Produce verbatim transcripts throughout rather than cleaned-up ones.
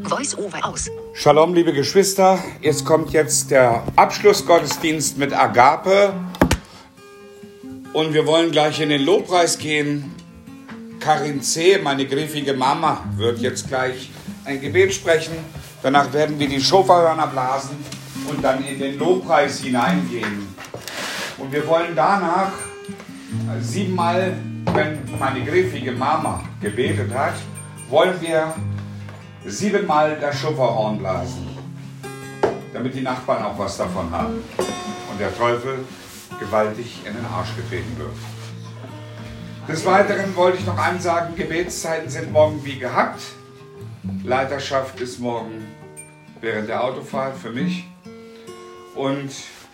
Voice-Over aus. Shalom, liebe Geschwister. Jetzt kommt jetzt der Abschlussgottesdienst mit Agape. Und wir wollen gleich in den Lobpreis gehen. Karin C., meine griffige Mama, wird jetzt gleich ein Gebet sprechen. Danach werden wir die Schofahörner blasen und dann in den Lobpreis hineingehen. Und wir wollen danach siebenmal, wenn meine griffige Mama gebetet hat, wollen wir siebenmal das Schofahorn blasen, damit die Nachbarn auch was davon haben und der Teufel gewaltig in den Arsch getreten wird. Des Weiteren wollte ich noch eins sagen, Gebetszeiten sind morgen wie gehabt. Leiterschaft ist morgen während der Autofahrt für mich und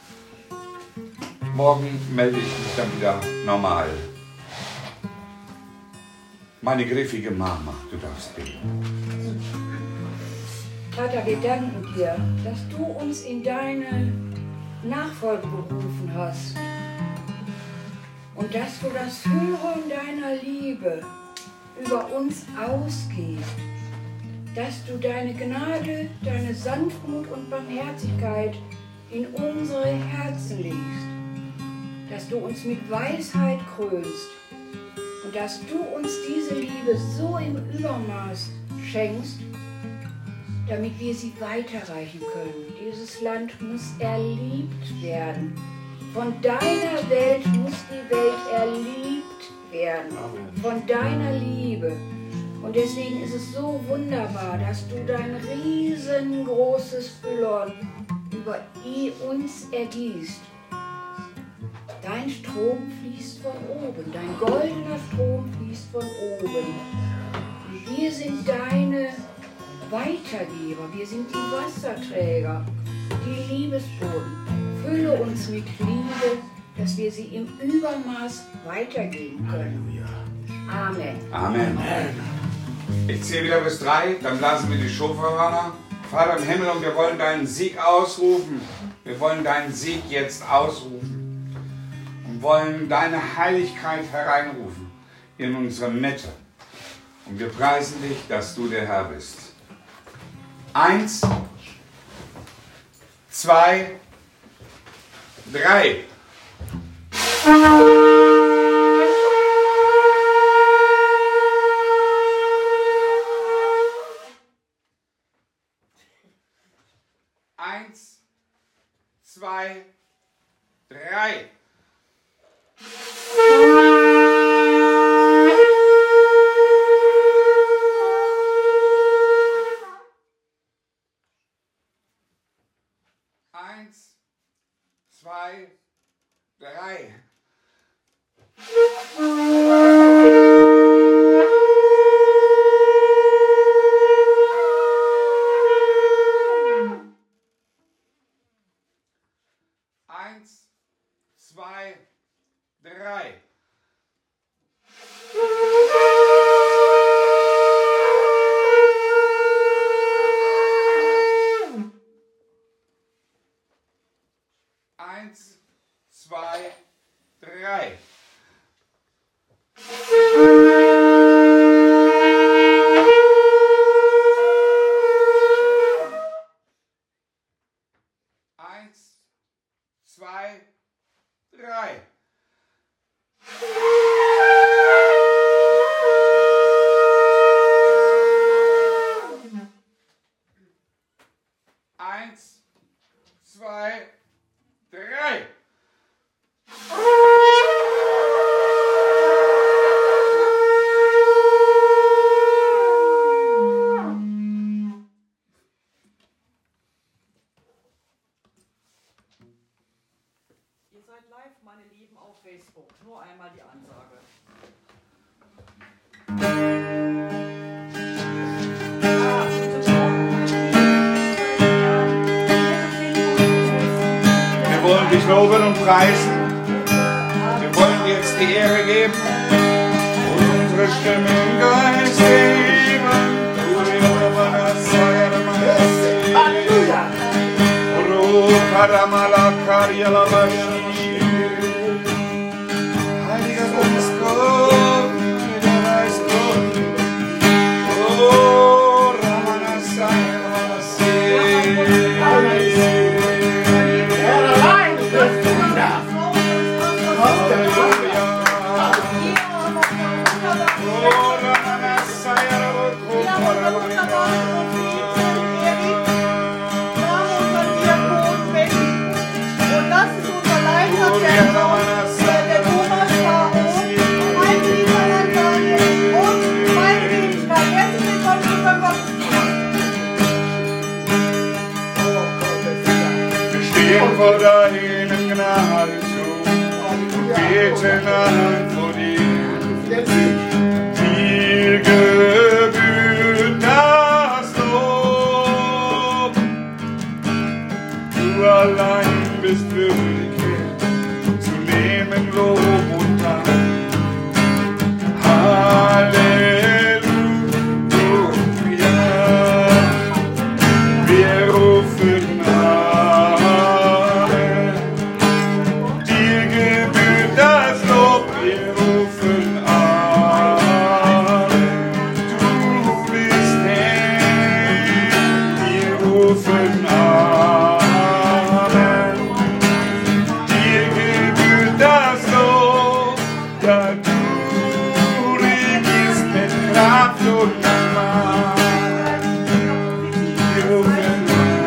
morgen melde ich mich dann wieder normal. Meine griffige Mama, du darfst beten. Vater, wir danken dir, dass du uns in deine Nachfolge berufen hast und dass du das Füllhorn deiner Liebe über uns ausgehst, dass du deine Gnade, deine Sanftmut und Barmherzigkeit in unsere Herzen legst, dass du uns mit Weisheit krönst und dass du uns diese Liebe so im Übermaß schenkst, damit wir sie weiterreichen können. Dieses Land muss erliebt werden. Von deiner Welt muss die Welt erliebt werden. Von deiner Liebe. Und deswegen ist es so wunderbar, dass du dein riesengroßes Füllhorn über uns ergießt. Dein Strom fließt von oben, dein goldener Strom fließt von oben. Und wir sind deine Weitergeber, wir sind die Wasserträger, die Liebesboten. Fülle uns mit Liebe, dass wir sie im Übermaß weitergeben können. Amen. Amen. Ich zähle wieder bis drei, dann blasen wir die Schofahörner. Vater im Himmel, und wir wollen deinen Sieg ausrufen. Wir wollen deinen Sieg jetzt ausrufen. Und wollen deine Heiligkeit hereinrufen in unsere Mitte. Und wir preisen dich, dass du der Herr bist. Eins, zwei, drei. Eins, zwei, drei. Eins, zwei, drei. Eins, zwei, drei. Eins, zwei, drei. Eins, zwei, drei. Eins, zwei, drei. Ihr seid live, meine Lieben, auf Facebook. Nur einmal die Ansage. Wir wollen dich loben und preisen. Wir wollen dir jetzt die Ehre geben und unsere Stimme im Geist heben. Halleluja! Heiliger Geist, komm, Heiliger Geist, komm. Oh, Ramana Sai. der wunderbare Prophet Erik, Name unser Diakon Becky. Und das ist unser Leiter, der, der Thomas K O, mein lieber Nathaniel und meine Wenigkeit. Herzlich willkommen zu unserem Gottesdienst. Wir stehen vor deinem Gnadenthron und beten an vor dir. Dir gebührt das Lob. Du allein bist würdig, zu nehmen Lob und Dank. Halleluja. Wir rufen Amen. Dir gebührt das Lob. Wir rufen Amen. Du bist Herr. Wir rufen Amen. Dir gebührt das Lob. Ja, du regierst mit Kraft und Macht. Wir rufen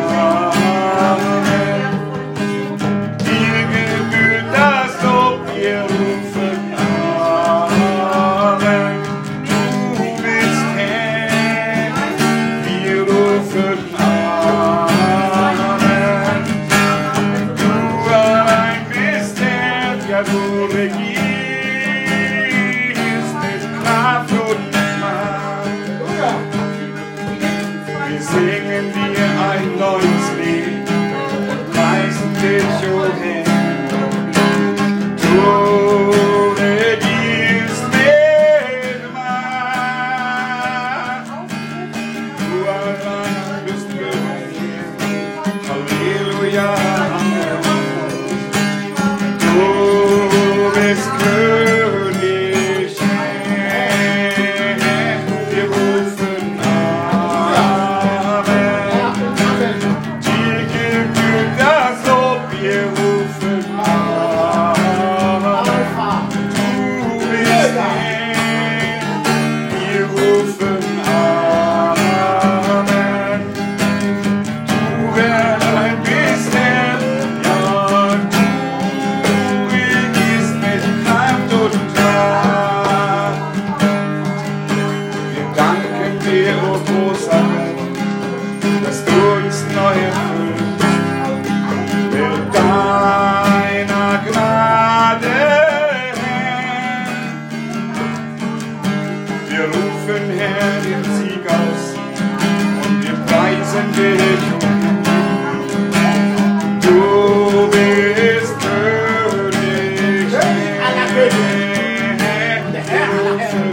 Amen. Dir gebührt das Lob. Wir rufen Amen. Du bist Herr. Wir rufen Amen. Du allein bist Herr. Ja, du regierst mit Kraft und Macht. Wir singen dir ein neues Lied und preisen dich, o Herr. Du regierst mit Macht. Du allein bist würdig. Halleluja. Du bist König. Wir rufen Amen. Dir gebührt das Lob. Wir rufen Amen. Du bist Herr. Wir rufen Amen. Du allein bist Herr. Ja, du regierst mit Kraft und Macht. Wir danken dir, o großer Gott, dass du uns neu erfüllst mit deiner Gnade, Herr. Wir rufen, Herr, den Sieg aus und wir preisen dich, o Herr. Du bist König, Herr. Wir rufen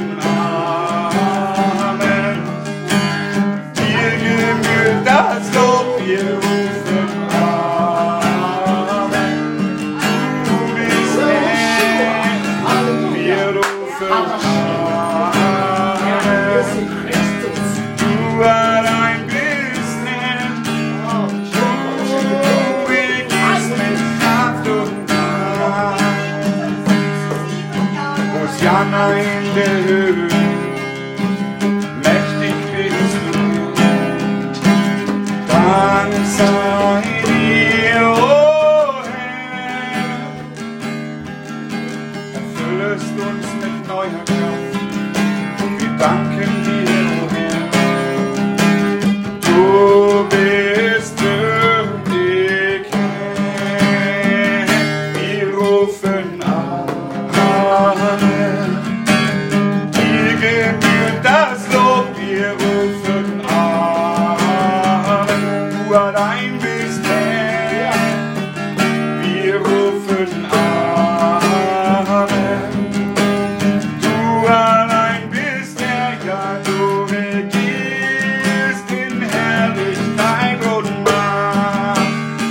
Amen. Dir gebührt das Lob. Wir rufen Amen. Du bist Herr. Wir rufen Amen. Du allein bist Herr. Du regierst mit Kraft und Macht. Hosianna in der Höhe, mächtig bist du. Dank sei dir, o Herr. Erfüllest uns mit neuer Kraft. Wir danken dir, o Herr. Du bist würdig, Herr. Wir rufen Amen. Dir gebührt das Lob. Wir rufen Amen. Du allein bist Herr. Wir rufen Amen. Du allein bist Herr. Ja, du regierst in Herrlichkeit und Macht.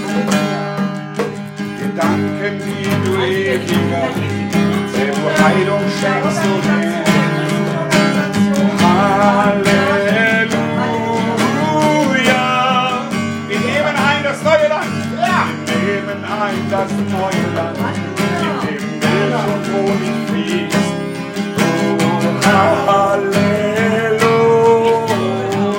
Wir danken dir, du ewiger, der du Heilung schenkst, o Herr. Halleluja. Wir nehmen ein das neue Land. Wir nehmen ein das neue Land, in dem Milch und Honig fließt. Oh, Halleluja.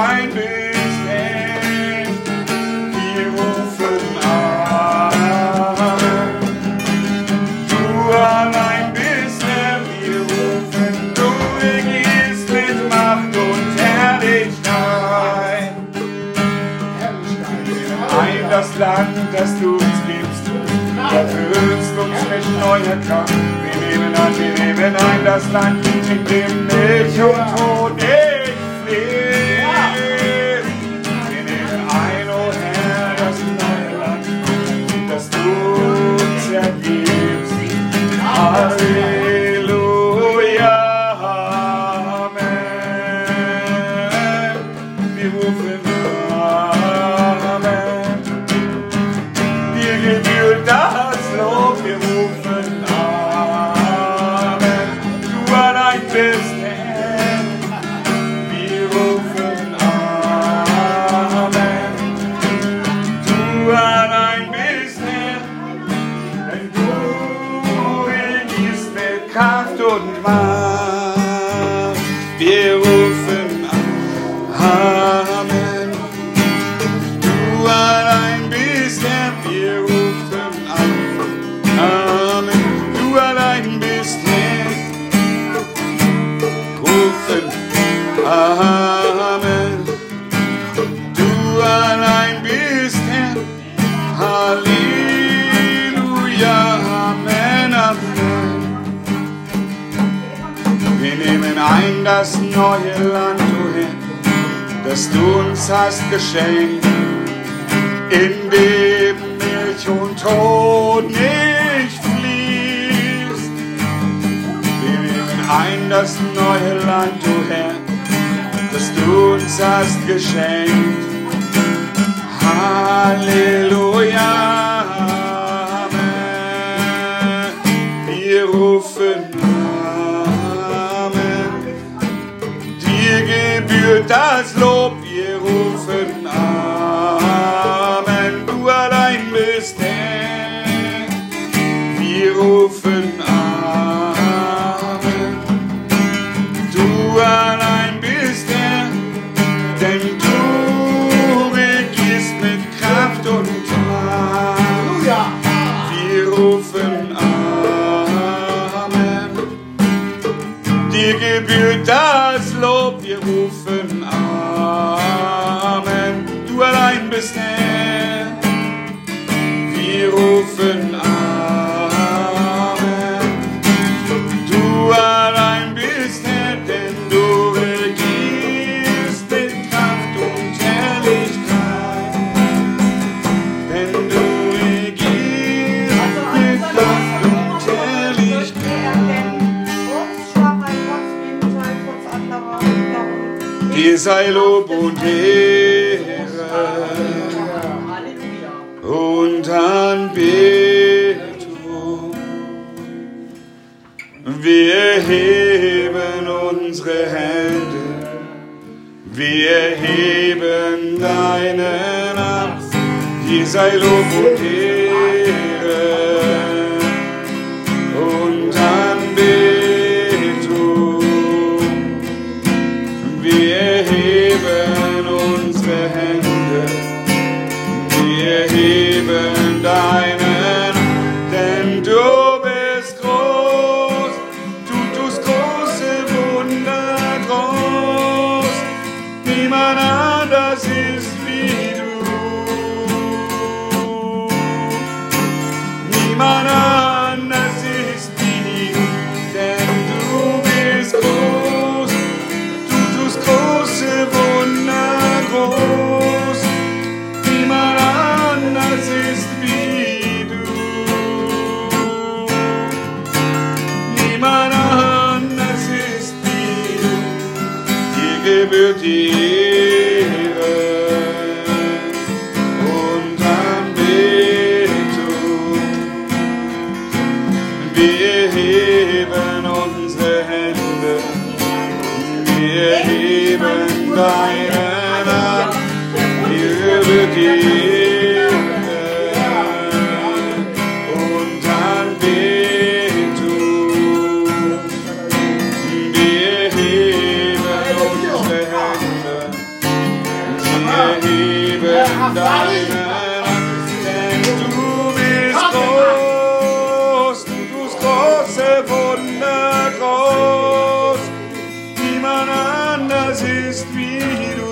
allein bist echt, wir rufen Amen. Du allein bist Herr, wir rufen, du regierst mit Macht und Herrlichkeit. Ein das Land, das du uns gibst, erfüllst uns mit neuer Kraft. Wir nehmen an, wir nehmen ein das Land, in dem Milch und Tod nicht fließt. Wir nehmen ein, oh Herr, das neue Land, das du uns ergibst. Halleluja, Amen. Wir rufen Amen. Dir gebührt das Lob, wir rufen Amen. Du allein bist Herr, wir rufen Amen. Du allein bist Herr, denn du regierst mit Kraft und Macht. Wir rufen Amen. Du allein bist Herr, wir rufen Amen. Du allein bist Herr, rufen Amen. Du allein bist Herr, Halleluja, Amen, Amen. Wir nehmen ein das neue Land, du Herr, das du uns hast geschenkt, in dem Milch und Tod nicht fließt. Wir nehmen ein das neue Land, du Herr, das du uns hast geschenkt. Halleluja, Amen. Wir rufen Amen. Dir gebührt das Lob, wir rufen Amen. Du allein bist Herr, wir rufen Amen. Du allein bist Herr, denn du regierst mit Kraft und Macht. Wir rufen Amen. Dir gebührt das Lob, wir rufen Amen. Du allein bist Herr, wir rufen Amen. Du allein bist Herr, denn du regierst mit Kraft und Herrlichkeit. Denn du regierst mit Kraft und Herrlichkeit. Dir sei Lob und Ehre und Anbetung. Wir heben unsere Hände, wir heben deinen Namen. Dir sei Lob und Ehre und Anbetung. Wir heben unsere Hände, wir heben deinen, denn du bist groß, du tust große Wunder groß. Niemand anders ist wie du. Niemand anders ist wie du, denn du bist groß. Große Wunder groß, niemand anders ist wie du. Niemand anders ist wie du. Dir gebührt die Ehre und Anbetung. Wir heben unsere Hände, wir heben deinen Namen, dir gebührt die Ehre und Anbetung. Wir heben unsere Hände, erheben deinen, denn du bist groß, du tust große Wunder groß, niemand anders ist wie du.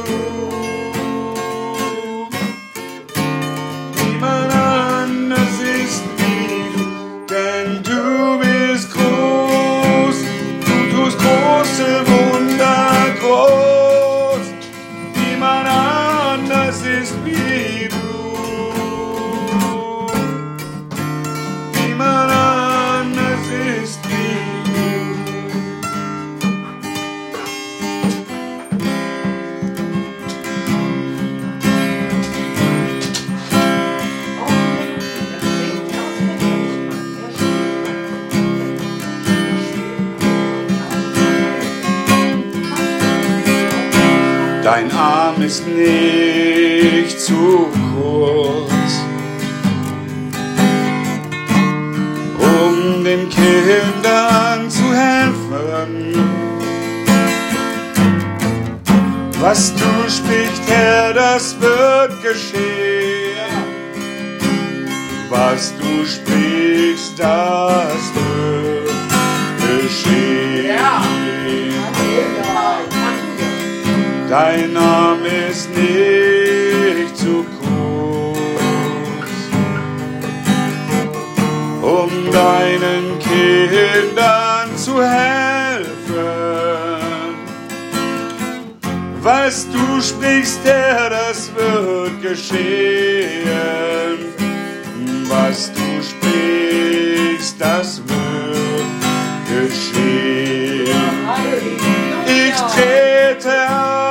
Niemand anders ist wie du, denn du bist groß, du tust große Wunder groß, niemand anders ist wie du. Niemand anders ist wie du. Dein Arm ist nicht zu kurz, um den Kindern zu helfen. Was du sprichst, Herr, das wird geschehen. Was du sprichst, das wird geschehen. Dein Name ist nicht zu kurz, um deinen Kindern zu helfen. Was du sprichst, Herr, das wird geschehen. Was du sprichst, das wird geschehen. Ich trete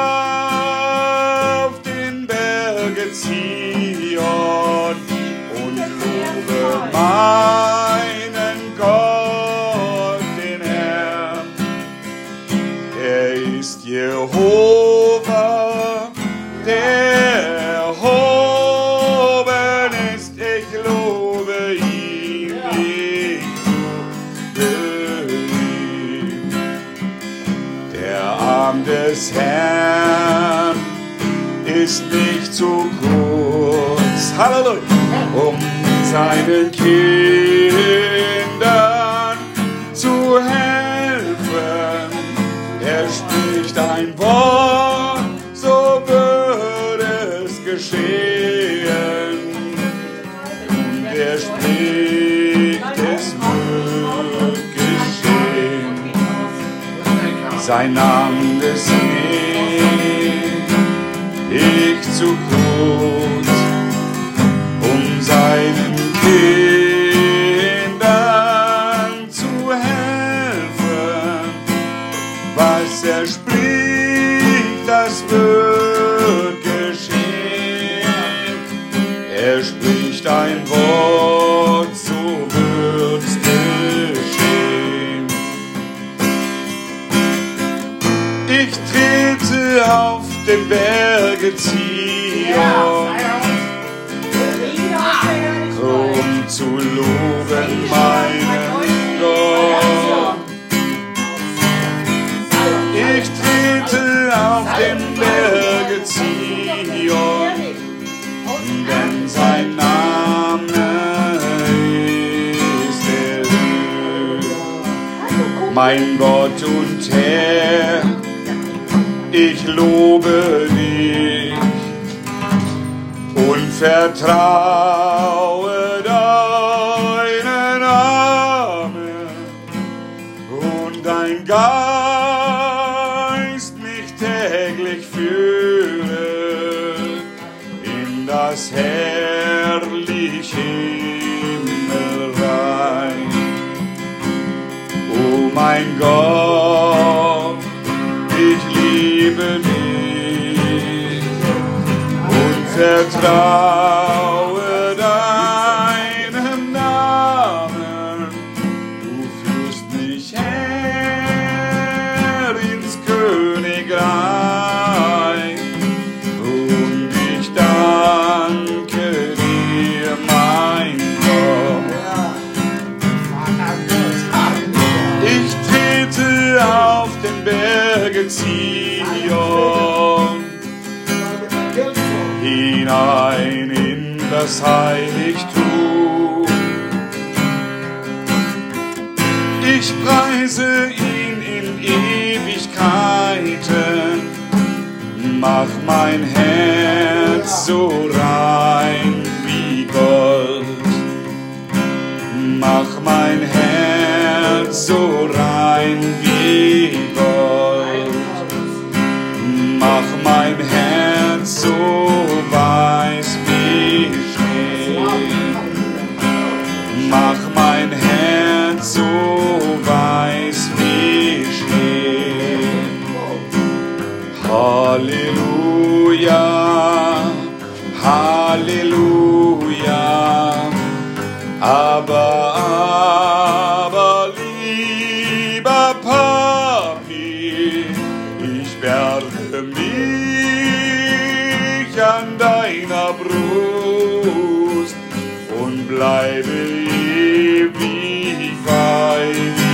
auf den Berge Zion und lobe meinen Gott, den Herrn. Er ist Jehova, der erhoben ist. Ich lobe ihn, ich lobe ihn. Der Arm des Herrn ist nicht zu kurz, Halleluja, um seinen Kindern zu helfen. Er spricht ein Wort, so wird es geschehen. Und er spricht, es wird geschehen. Sein Name ist nicht zu kurz, um seinen Kindern zu helfen. Was er spricht, das wird geschehen. Er spricht ein Wort, so wird's geschehen. Ich trete auf den Berge Zion, um zu loben meinen Gott. Ich trete auf den Berge Zion, denn sein Name ist erhöht. Mein Gott und Herr, ich lobe dich und vertraue deinen Namen, und dein Geist mich täglich führe in das herrliche Himmelreich. Oh mein Gott, ich liebe dich und vertraue deinem Namen. Du führst mich her ins Königreich, und ich danke dir, mein Gott. Ich trete auf den Berge Zion hinein in das Heiligtum. Ich preise ihn in Ewigkeiten, mach mein Herz so rein wie Gold. Mach mein Herz so rein wie Gold. Mach mein Herz so weiß wie Schnee. Mach mein Herz so weiß wie Schnee. Halleluja, Halleluja. Aber, aber, lieber Papi, ich werde mich an deiner Brust und bleibe ewig bei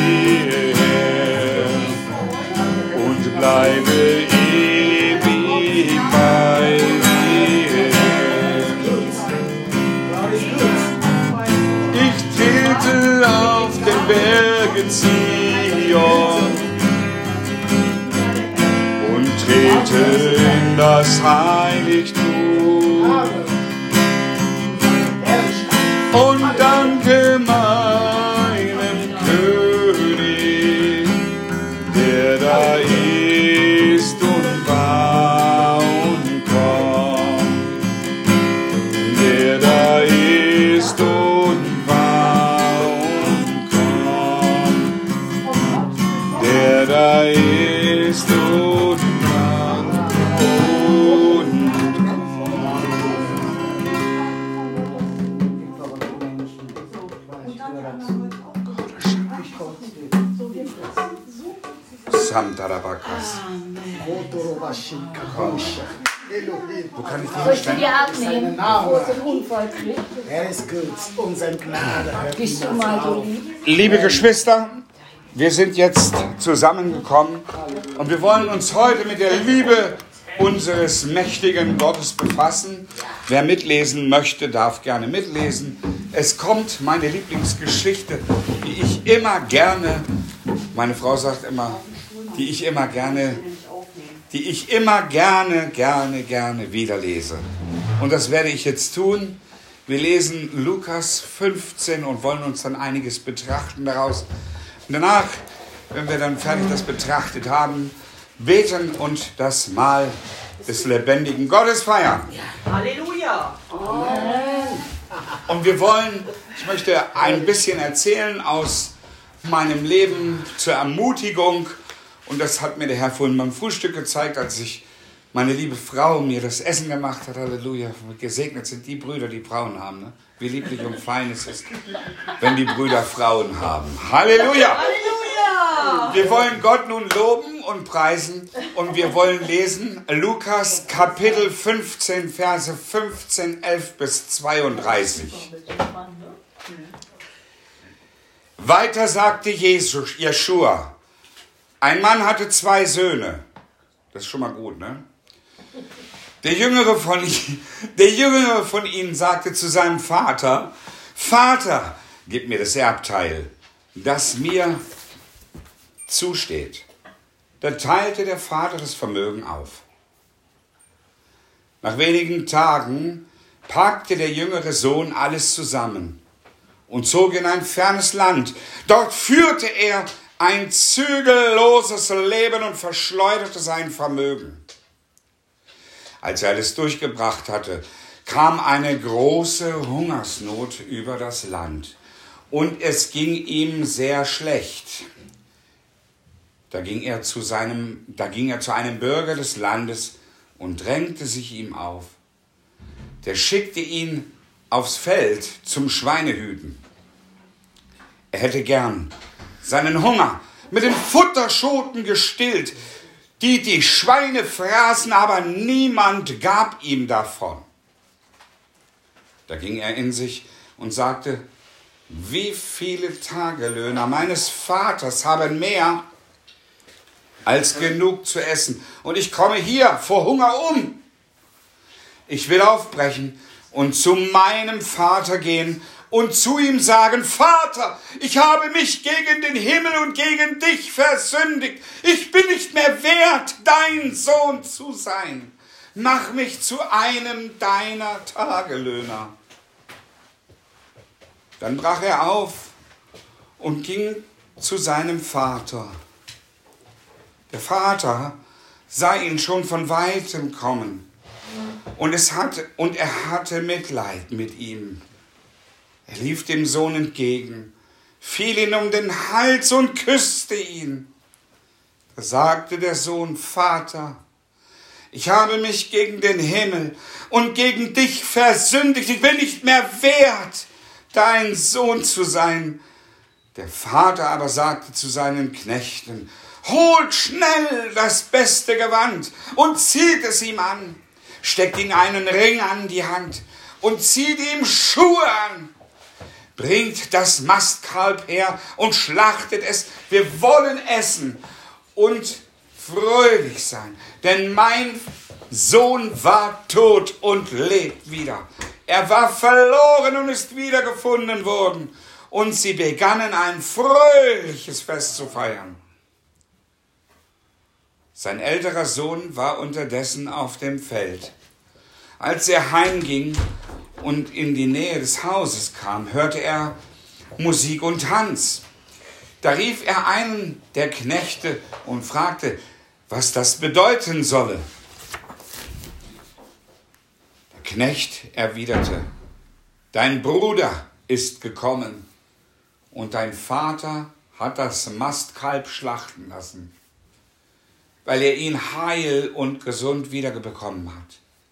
dir und bleibe ewig bei dir. Auf den Bergen Zion und trete in das Heiligtum und danke meinem König, der da ist und war und kommt, der da ist und der da ist und kommt und kommt. Samtarabakas. Wo kann ich die Soll ich dir hinstellen? abnehmen, bevor es einen Unfall kriegt? Er ist gut und sein Gnade hört Bist du mal so lieb? Liebe Geschwister, wir sind jetzt zusammengekommen und wir wollen uns heute mit der Liebe unseres mächtigen Gottes befassen. Wer mitlesen möchte, darf gerne mitlesen. Es kommt meine Lieblingsgeschichte, die ich immer gerne, meine Frau sagt immer, die ich immer gerne, die ich immer gerne, gerne, gerne wieder lese. Und das werde ich jetzt tun. Wir lesen Lukas fünfzehn und wollen uns dann einiges betrachten daraus. Und danach, wenn wir dann fertig das betrachtet haben, beten und das Mahl des lebendigen Gottes feiern. Halleluja. Und wir wollen, ich möchte ein bisschen erzählen aus meinem Leben zur Ermutigung. Und das hat mir der Herr vorhin beim Frühstück gezeigt, als ich meine liebe Frau mir das Essen gemacht hat. Halleluja. Gesegnet sind die Brüder, die Frauen haben. Ne? Wie lieblich und fein es ist, wenn die Brüder Frauen haben. Halleluja. Halleluja. Wir wollen Gott nun loben und preisen und wir wollen lesen Lukas Kapitel fünfzehn, Verse fünfzehn, elf bis zweiunddreißig. Weiter sagte Jesus, Jeschua, ein Mann hatte zwei Söhne. Das ist schon mal gut, ne? Der Jüngere von, der Jüngere von ihnen sagte zu seinem Vater, Vater, gib mir das Erbteil, das mir zusteht. Da teilte der Vater das Vermögen auf. Nach wenigen Tagen packte der jüngere Sohn alles zusammen und zog in ein fernes Land. Dort führte er ein zügelloses Leben und verschleuderte sein Vermögen. Als er alles durchgebracht hatte, kam eine große Hungersnot über das Land und es ging ihm sehr schlecht. Da ging er zu seinem, da ging er zu einem Bürger des Landes und drängte sich ihm auf. Der schickte ihn aufs Feld zum Schweinehüten. Er hätte gern seinen Hunger mit den Futterschoten gestillt, die die Schweine fraßen, aber niemand gab ihm davon. Da ging er in sich und sagte, wie viele Tagelöhner meines Vaters haben mehr als genug zu essen, und ich komme hier vor Hunger um. Ich will aufbrechen und zu meinem Vater gehen und zu ihm sagen, Vater, ich habe mich gegen den Himmel und gegen dich versündigt. Ich bin nicht mehr wert, dein Sohn zu sein. Mach mich zu einem deiner Tagelöhner. Dann brach er auf und ging zu seinem Vater. Der Vater sah ihn schon von weitem kommen und, es hatte, und er hatte Mitleid mit ihm. Er lief dem Sohn entgegen, fiel ihn um den Hals und küsste ihn. Da sagte der Sohn, Vater, ich habe mich gegen den Himmel und gegen dich versündigt. Ich bin nicht mehr wert, dein Sohn zu sein. Der Vater aber sagte zu seinen Knechten, holt schnell das beste Gewand und zieht es ihm an. Steckt ihm einen Ring an die Hand und zieht ihm Schuhe an. Bringt das Mastkalb her und schlachtet es. Wir wollen essen und fröhlich sein. Denn mein Sohn war tot und lebt wieder. Er war verloren und ist wiedergefunden worden. Und sie begannen ein fröhliches Fest zu feiern. Sein älterer Sohn war unterdessen auf dem Feld. Als er heimging und in die Nähe des Hauses kam, hörte er Musik und Tanz. Da rief er einen der Knechte und fragte, was das bedeuten solle. Der Knecht erwiderte, dein Bruder ist gekommen und dein Vater hat das Mastkalb schlachten lassen, weil er ihn heil und gesund wiederbekommen hat.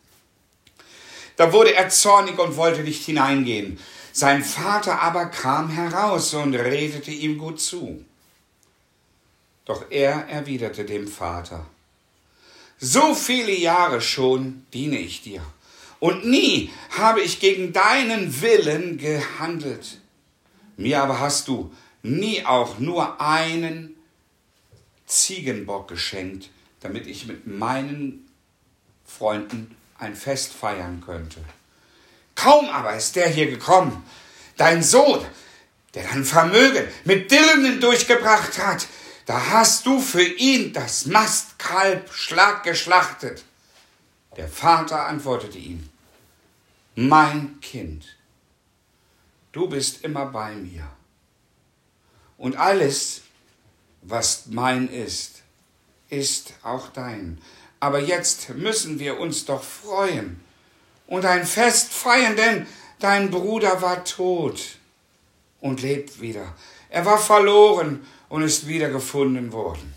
Da wurde er zornig und wollte nicht hineingehen. Sein Vater aber kam heraus und redete ihm gut zu. Doch er erwiderte dem Vater, so viele Jahre schon diene ich dir, und nie habe ich gegen deinen Willen gehandelt. Mir aber hast du nie auch nur einen Ziegenbock geschenkt, damit ich mit meinen Freunden ein Fest feiern könnte. Kaum aber ist der hier gekommen, dein Sohn, der dein Vermögen mit Dirnen durchgebracht hat, da hast du für ihn das Mastkalb schlag geschlachtet. Der Vater antwortete ihm, mein Kind, du bist immer bei mir. Und alles, was mein ist, ist auch dein. Aber jetzt müssen wir uns doch freuen und ein Fest feiern, denn dein Bruder war tot und lebt wieder. Er war verloren und ist wiedergefunden worden.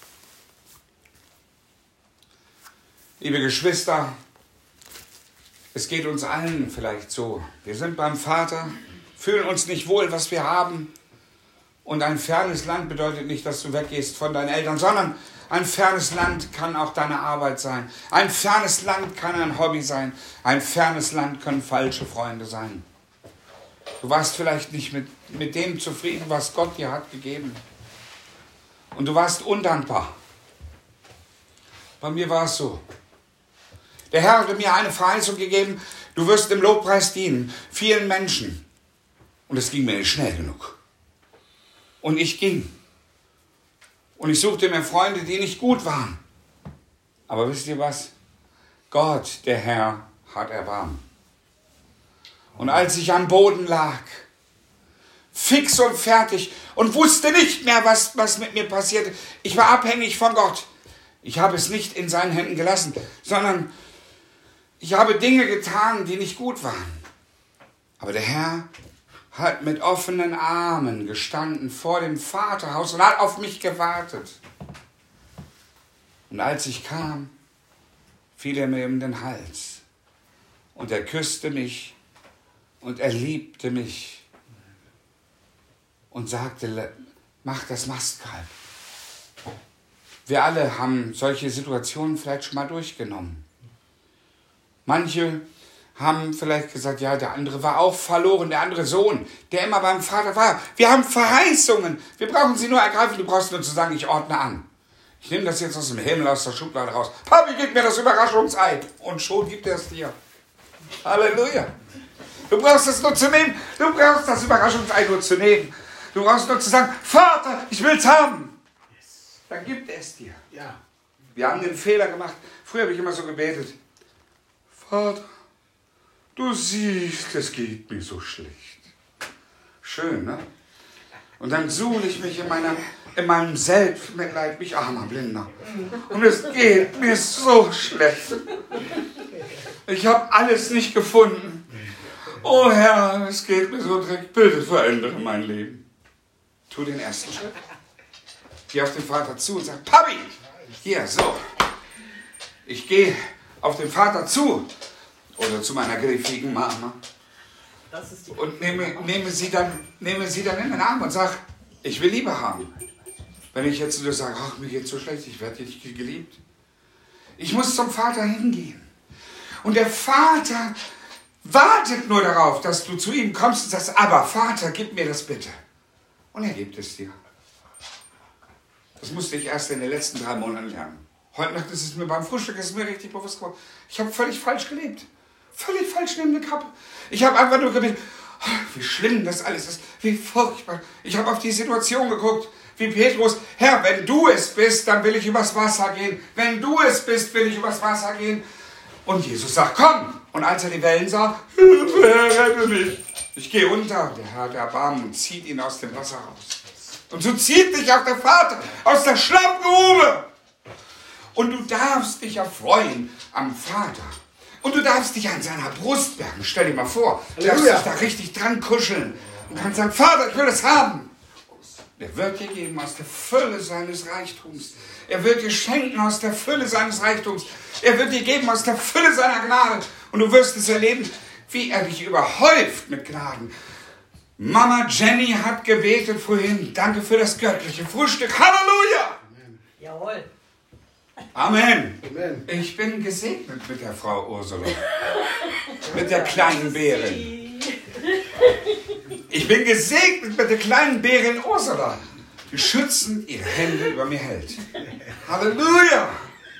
Liebe Geschwister, es geht uns allen vielleicht so. Wir sind beim Vater, fühlen uns nicht wohl, was wir haben. Und ein fernes Land bedeutet nicht, dass du weggehst von deinen Eltern, sondern ein fernes Land kann auch deine Arbeit sein. Ein fernes Land kann ein Hobby sein. Ein fernes Land können falsche Freunde sein. Du warst vielleicht nicht mit, mit dem zufrieden, was Gott dir hat gegeben. Und du warst undankbar. Bei mir war es so. Der Herr hatte mir eine Verheißung gegeben, du wirst im Lobpreis dienen, vielen Menschen. Und es ging mir nicht schnell genug. Und ich ging. Und ich suchte mir Freunde, die nicht gut waren. Aber wisst ihr was? Gott, der Herr, hat Erbarmen. Und als ich am Boden lag, fix und fertig und wusste nicht mehr, was, was mit mir passierte, ich war abhängig von Gott. Ich habe es nicht in seinen Händen gelassen, sondern ich habe Dinge getan, die nicht gut waren. Aber der Herr hat mit offenen Armen gestanden vor dem Vaterhaus und hat auf mich gewartet. Und als ich kam, fiel er mir um den Hals. Und er küsste mich und er liebte mich und sagte, mach das Mastkalb. Wir alle haben solche Situationen vielleicht schon mal durchgenommen. Manche haben vielleicht gesagt, ja, der andere war auch verloren, der andere Sohn, der immer beim Vater war. Wir haben Verheißungen. Wir brauchen sie nur ergreifen. Du brauchst nur zu sagen, ich ordne an. Ich nehme das jetzt aus dem Himmel, aus der Schublade raus. Papi, gib mir das Überraschungsei. Und schon gibt er es dir. Halleluja. Du brauchst es nur zu nehmen. Du brauchst das Überraschungsei nur zu nehmen. Du brauchst nur zu sagen, Vater, ich will es haben. Dann gibt er es dir. Ja. Wir haben den Fehler gemacht. Früher habe ich immer so gebetet. Vater, du siehst, es geht mir so schlecht. Schön, ne? Und dann suhle ich mich in, meiner, in meinem Selbstmitleid, mich armer Blinder. Und es geht mir so schlecht. Ich habe alles nicht gefunden. Oh Herr, es geht mir so dreckig. Bitte verändere mein Leben. Tu den ersten Schritt. Geh auf den Vater zu und sag, Papi, hier, so. Ich gehe auf den Vater zu. Oder zu meiner griffigen Mama. Das ist die Und nehme, nehme, sie dann, nehme sie dann in den Arm und sag, ich will Liebe haben. Wenn ich jetzt zu dir sage, ach, mir geht's so schlecht, ich werde nicht geliebt. Ich muss zum Vater hingehen. Und der Vater wartet nur darauf, dass du zu ihm kommst und sagst, aber Vater, gib mir das bitte. Und er gibt es dir. Das musste ich erst in den letzten drei Monaten lernen. Heute Nacht ist es mir beim Frühstück, ist es mir richtig bewusst geworden. Ich habe völlig falsch gelebt. Völlig falsch neben der Kappe. Ich habe einfach nur gebetet, oh, wie schlimm das alles ist, wie furchtbar. Ich habe auf die Situation geguckt, wie Petrus, Herr, wenn du es bist, dann will ich übers Wasser gehen. Wenn du es bist, will ich übers Wasser gehen. Und Jesus sagt, komm. Und als er die Wellen sah, Hilfe, rette mich. Ich gehe unter. Der Herr hat Erbarmen und zieht ihn aus dem Wasser raus. Und so zieht dich auch der Vater aus der Schlammgrube. Und du darfst dich erfreuen am Vater. Und du darfst dich an seiner Brust bergen. Stell dir mal vor, du darfst dich da richtig dran kuscheln. Und kannst sagen, Vater, ich will es haben. Er wird dir geben aus der Fülle seines Reichtums. Er wird dir schenken aus der Fülle seines Reichtums. Er wird dir geben aus der Fülle seiner Gnade. Und du wirst es erleben, wie er dich überhäuft mit Gnaden. Mama Jenny hat gebetet vorhin. Danke für das göttliche Frühstück. Halleluja! Jawohl. Amen. Amen. Ich bin gesegnet mit der Frau Ursula. Mit der kleinen Bärin. Ich bin gesegnet mit der kleinen Bärin Ursula, die schützend ihre Hände über mir hält. Halleluja!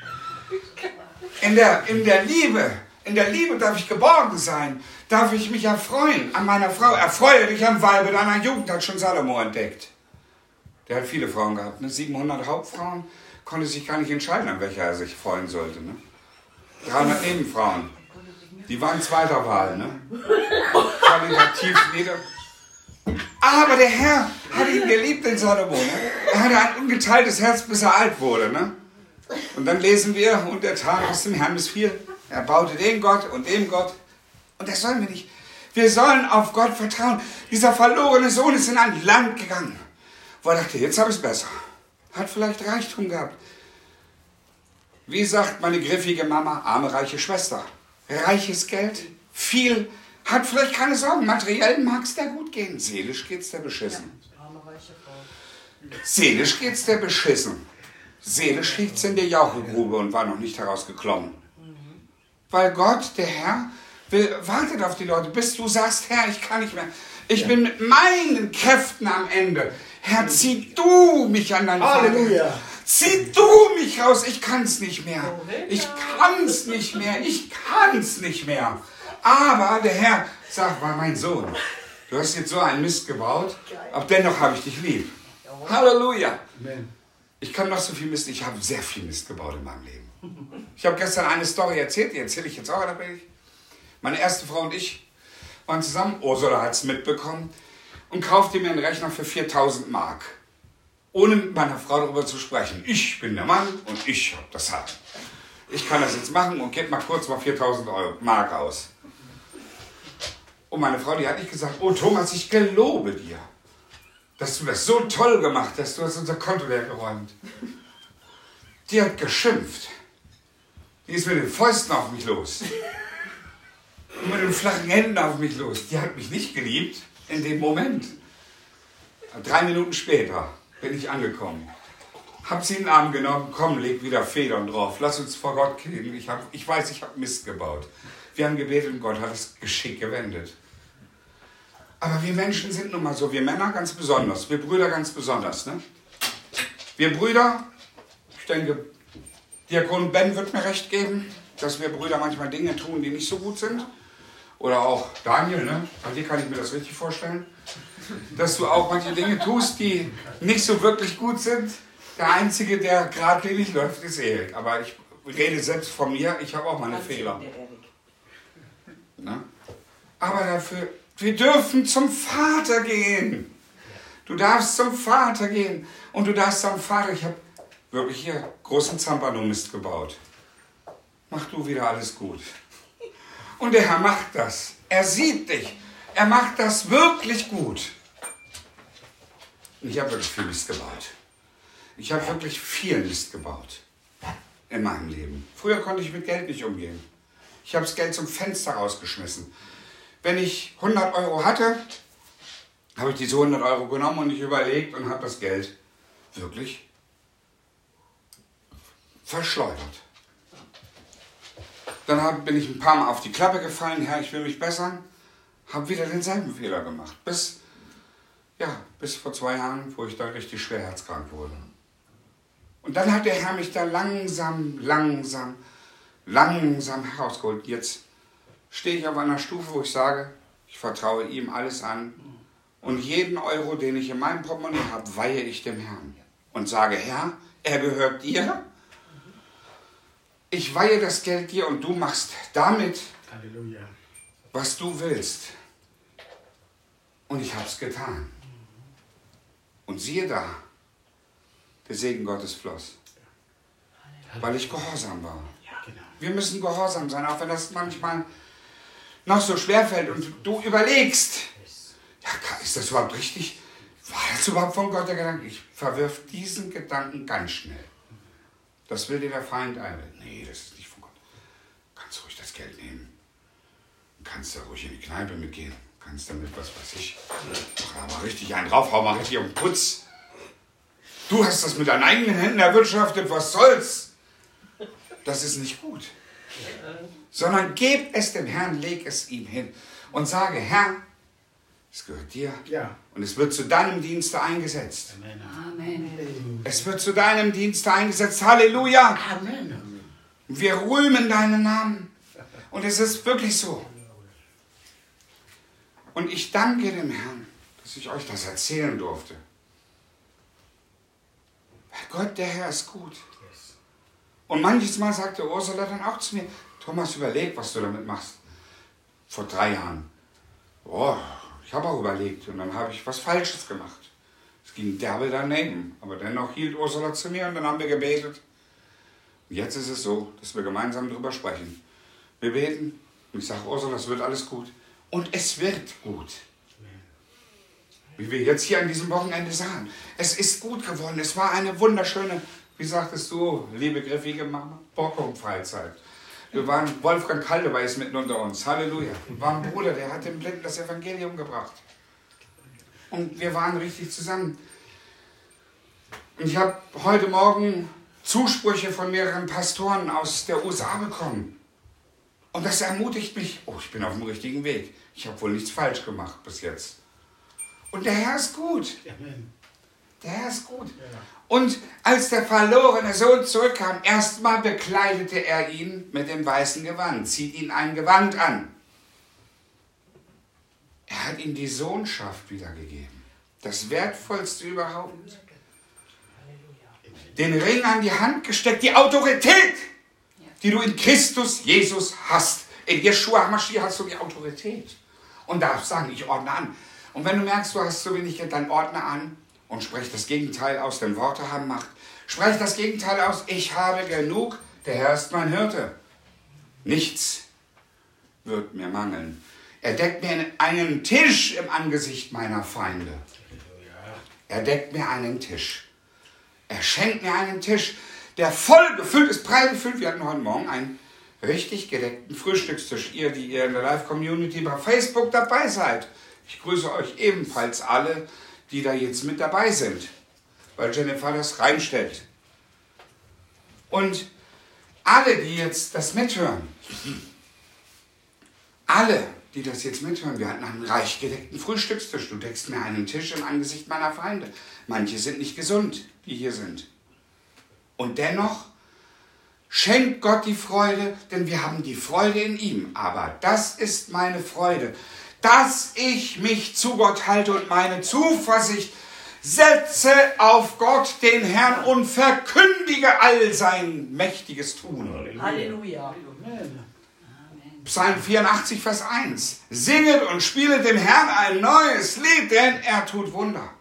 In der, in der Liebe, in der Liebe darf ich geborgen sein, darf ich mich erfreuen an meiner Frau. Erfreue dich am Weibe deiner Jugend, hat schon Salomo entdeckt. Der hat viele Frauen gehabt, ne? siebenhundert Hauptfrauen, konnte sich gar nicht entscheiden, an welcher er sich freuen sollte. Ne? dreihundert Nebenfrauen, die waren zweiter Wahl, ne? Qualitativ nieder. Aber der Herr hat ihn geliebt, den Salomo. Ne? Er hatte ein ungeteiltes Herz, bis er alt wurde. Ne? Und dann lesen wir, und der Tag aus dem Herrn missfiel. Er baute den Gott und dem Gott. Und das sollen wir nicht. Wir sollen auf Gott vertrauen. Dieser verlorene Sohn ist in ein Land gegangen, wo er dachte, jetzt habe ich es besser. Hat vielleicht Reichtum gehabt. Wie sagt meine griffige Mama, arme, reiche Schwester. Reiches Geld, viel, hat vielleicht keine Sorgen. Materiell mag es der gut gehen. Seelisch geht es der beschissen. Arme, reiche Frau. Seelisch geht es der beschissen. Seelisch liegt es in der Jauchegrube und war noch nicht herausgeklommen. Weil Gott, der Herr, will, wartet auf die Leute, bis du sagst, Herr, ich kann nicht mehr. Ich bin mit meinen Kräften am Ende. Herr, zieh du mich an dein Halleluja. Vater. Zieh du mich raus. Ich kann's nicht mehr. Ich kann's nicht mehr. Ich kann's nicht mehr. Aber der Herr sagt, war mein Sohn, du hast jetzt so einen Mist gebaut, aber dennoch habe ich dich lieb. Halleluja. Amen. Ich kann noch so viel Mist, ich habe sehr viel Mist gebaut in meinem Leben. Ich habe gestern eine Story erzählt, die erzähle ich jetzt auch. Meine erste Frau und ich waren zusammen, Ursula hat es mitbekommen, und kaufte mir einen Rechner für viertausend Mark. Ohne mit meiner Frau darüber zu sprechen. Ich bin der Mann und ich habe das Haar. Ich kann das jetzt machen und gebe mal kurz mal viertausend Mark aus. Und meine Frau, die hat nicht gesagt, oh Thomas, ich gelobe dir, dass du das so toll gemacht hast, du hast unser Konto leer geräumt. Die hat geschimpft. Die ist mit den Fäusten auf mich los. Und mit den flachen Händen auf mich los. Die hat mich nicht geliebt in dem Moment. Drei Minuten später bin ich angekommen. Hab sie in den Arm genommen, komm, leg wieder Federn drauf. Lass uns vor Gott gehen. Ich, hab, ich weiß, ich habe Mist gebaut. Wir haben gebetet und Gott hat das Geschick gewendet. Aber wir Menschen sind nun mal so, wir Männer ganz besonders, wir Brüder ganz besonders. Ne? Wir Brüder, ich denke, Diakon Ben wird mir recht geben, dass wir Brüder manchmal Dinge tun, die nicht so gut sind. Oder auch Daniel, ne? Bei dir kann ich mir das richtig vorstellen. Dass du auch manche Dinge tust, die nicht so wirklich gut sind. Der Einzige, der geradlinig läuft, ist Erik. Aber ich rede selbst von mir, ich habe auch meine Fehler. Ne? Aber dafür, wir dürfen zum Vater gehen. Du darfst zum Vater gehen. Und du darfst zum Vater, ich habe wirklich hier großen Zampano-Mist gebaut. Mach du wieder alles gut. Und der Herr macht das. Er sieht dich. Er macht das wirklich gut. Und ich habe wirklich viel Mist gebaut. Ich habe wirklich viel Mist gebaut in meinem Leben. Früher konnte ich mit Geld nicht umgehen. Ich habe das Geld zum Fenster rausgeschmissen. Wenn ich hundert Euro hatte, habe ich diese hundert Euro genommen und ich überlegt und habe das Geld wirklich verschleudert. Dann hab, bin ich ein paar Mal auf die Klappe gefallen, Herr, ich will mich bessern, habe wieder denselben Fehler gemacht. Bis, ja, bis vor zwei Jahren, wo ich da richtig schwer herzkrank wurde. Und dann hat der Herr mich da langsam, langsam, langsam herausgeholt. Jetzt stehe ich auf einer Stufe, wo ich sage, ich vertraue ihm alles an. Und jeden Euro, den ich in meinem Portemonnaie habe, weihe ich dem Herrn. Und sage, Herr, er gehört dir. Ich weihe das Geld dir und du machst damit, Halleluja, was du willst. Und ich habe es getan. Und siehe da, der Segen Gottes floss. Weil ich gehorsam war. Wir müssen gehorsam sein, auch wenn das manchmal noch so schwer fällt und du überlegst, ja, ist das überhaupt richtig? War das überhaupt von Gott der Gedanke? Ich verwirf diesen Gedanken ganz schnell. Das will dir der Feind einreden. Nee, das ist nicht von Gott. Du kannst ruhig das Geld nehmen. Du kannst da ruhig in die Kneipe mitgehen. Du kannst damit, was weiß ich, mach mal richtig einen drauf, hau mal richtig auf den Putz. Du hast das mit deinen eigenen Händen erwirtschaftet, was soll's? Das ist nicht gut. Sondern gib es dem Herrn, leg es ihm hin und sage, Herr, es gehört dir ja. Und es wird zu deinem Dienste eingesetzt. Amen. Amen. Es wird zu deinem Dienste eingesetzt. Halleluja. Amen. Wir rühmen deinen Namen. Und es ist wirklich so. Und ich danke dem Herrn, dass ich euch das erzählen durfte. Gott, der Herr ist gut. Und manches Mal sagte Ursula dann auch zu mir, Thomas, überleg, was du damit machst. Vor drei Jahren. Oh, ich habe auch überlegt und dann habe ich was Falsches gemacht. Es ging derbe daneben, aber dennoch hielt Ursula zu mir und dann haben wir gebetet. Und jetzt ist es so, dass wir gemeinsam darüber sprechen. Wir beten und ich sage, Ursula, es wird alles gut. Und es wird gut. Wie wir jetzt hier an diesem Wochenende sahen. Es ist gut geworden. Es war eine wunderschöne, wie sagtest du, liebe griffige Mama, Borkum-Freizeit. Wir waren, Wolfgang Kaldewey ist mitten unter uns. Halleluja. Wir waren ein Bruder, der hat dem Blinden das Evangelium gebracht. Und wir waren richtig zusammen. Und ich habe heute Morgen Zusprüche von mehreren Pastoren aus der U S A bekommen. Und das ermutigt mich. Oh, ich bin auf dem richtigen Weg. Ich habe wohl nichts falsch gemacht bis jetzt. Und der Herr ist gut. Amen. Der Herr ist gut. Und als der verlorene Sohn zurückkam, erstmal bekleidete er ihn mit dem weißen Gewand, zieht ihn ein Gewand an. Er hat ihm die Sohnschaft wiedergegeben. Das Wertvollste überhaupt. Den Ring an die Hand gesteckt, die Autorität, die du in Christus Jesus hast. In Yeshua HaMashiach hast du die Autorität. Und darfst sagen, ich ordne an. Und wenn du merkst, du hast zu wenig Geld, dann ordne an und sprech das Gegenteil aus, denn Worte haben Macht. Sprech das Gegenteil aus, ich habe genug, der Herr ist mein Hirte. Nichts wird mir mangeln. Er deckt mir einen Tisch im Angesicht meiner Feinde. Er deckt mir einen Tisch. Er schenkt mir einen Tisch, der voll gefüllt ist, prall gefüllt. Wir hatten heute Morgen einen richtig gedeckten Frühstückstisch. Ihr, die ihr in der Live-Community bei Facebook dabei seid. Ich grüße euch ebenfalls alle, die da jetzt mit dabei sind, weil Jennifer das reinstellt. Und alle, die jetzt das mithören, alle, die das jetzt mithören, wir hatten einen reich gedeckten Frühstückstisch. Du deckst mir einen Tisch im Angesicht meiner Feinde. Manche sind nicht gesund, die hier sind. Und dennoch Schenkt Gott die Freude, denn wir haben die Freude in ihm. Aber das ist meine Freude, dass ich mich zu Gott halte und meine Zuversicht setze auf Gott, den Herrn, und verkündige all sein mächtiges Tun. Halleluja. Psalm vierundachtzig, Vers eins. Singet und spielet dem Herrn ein neues Lied, denn er tut Wunder.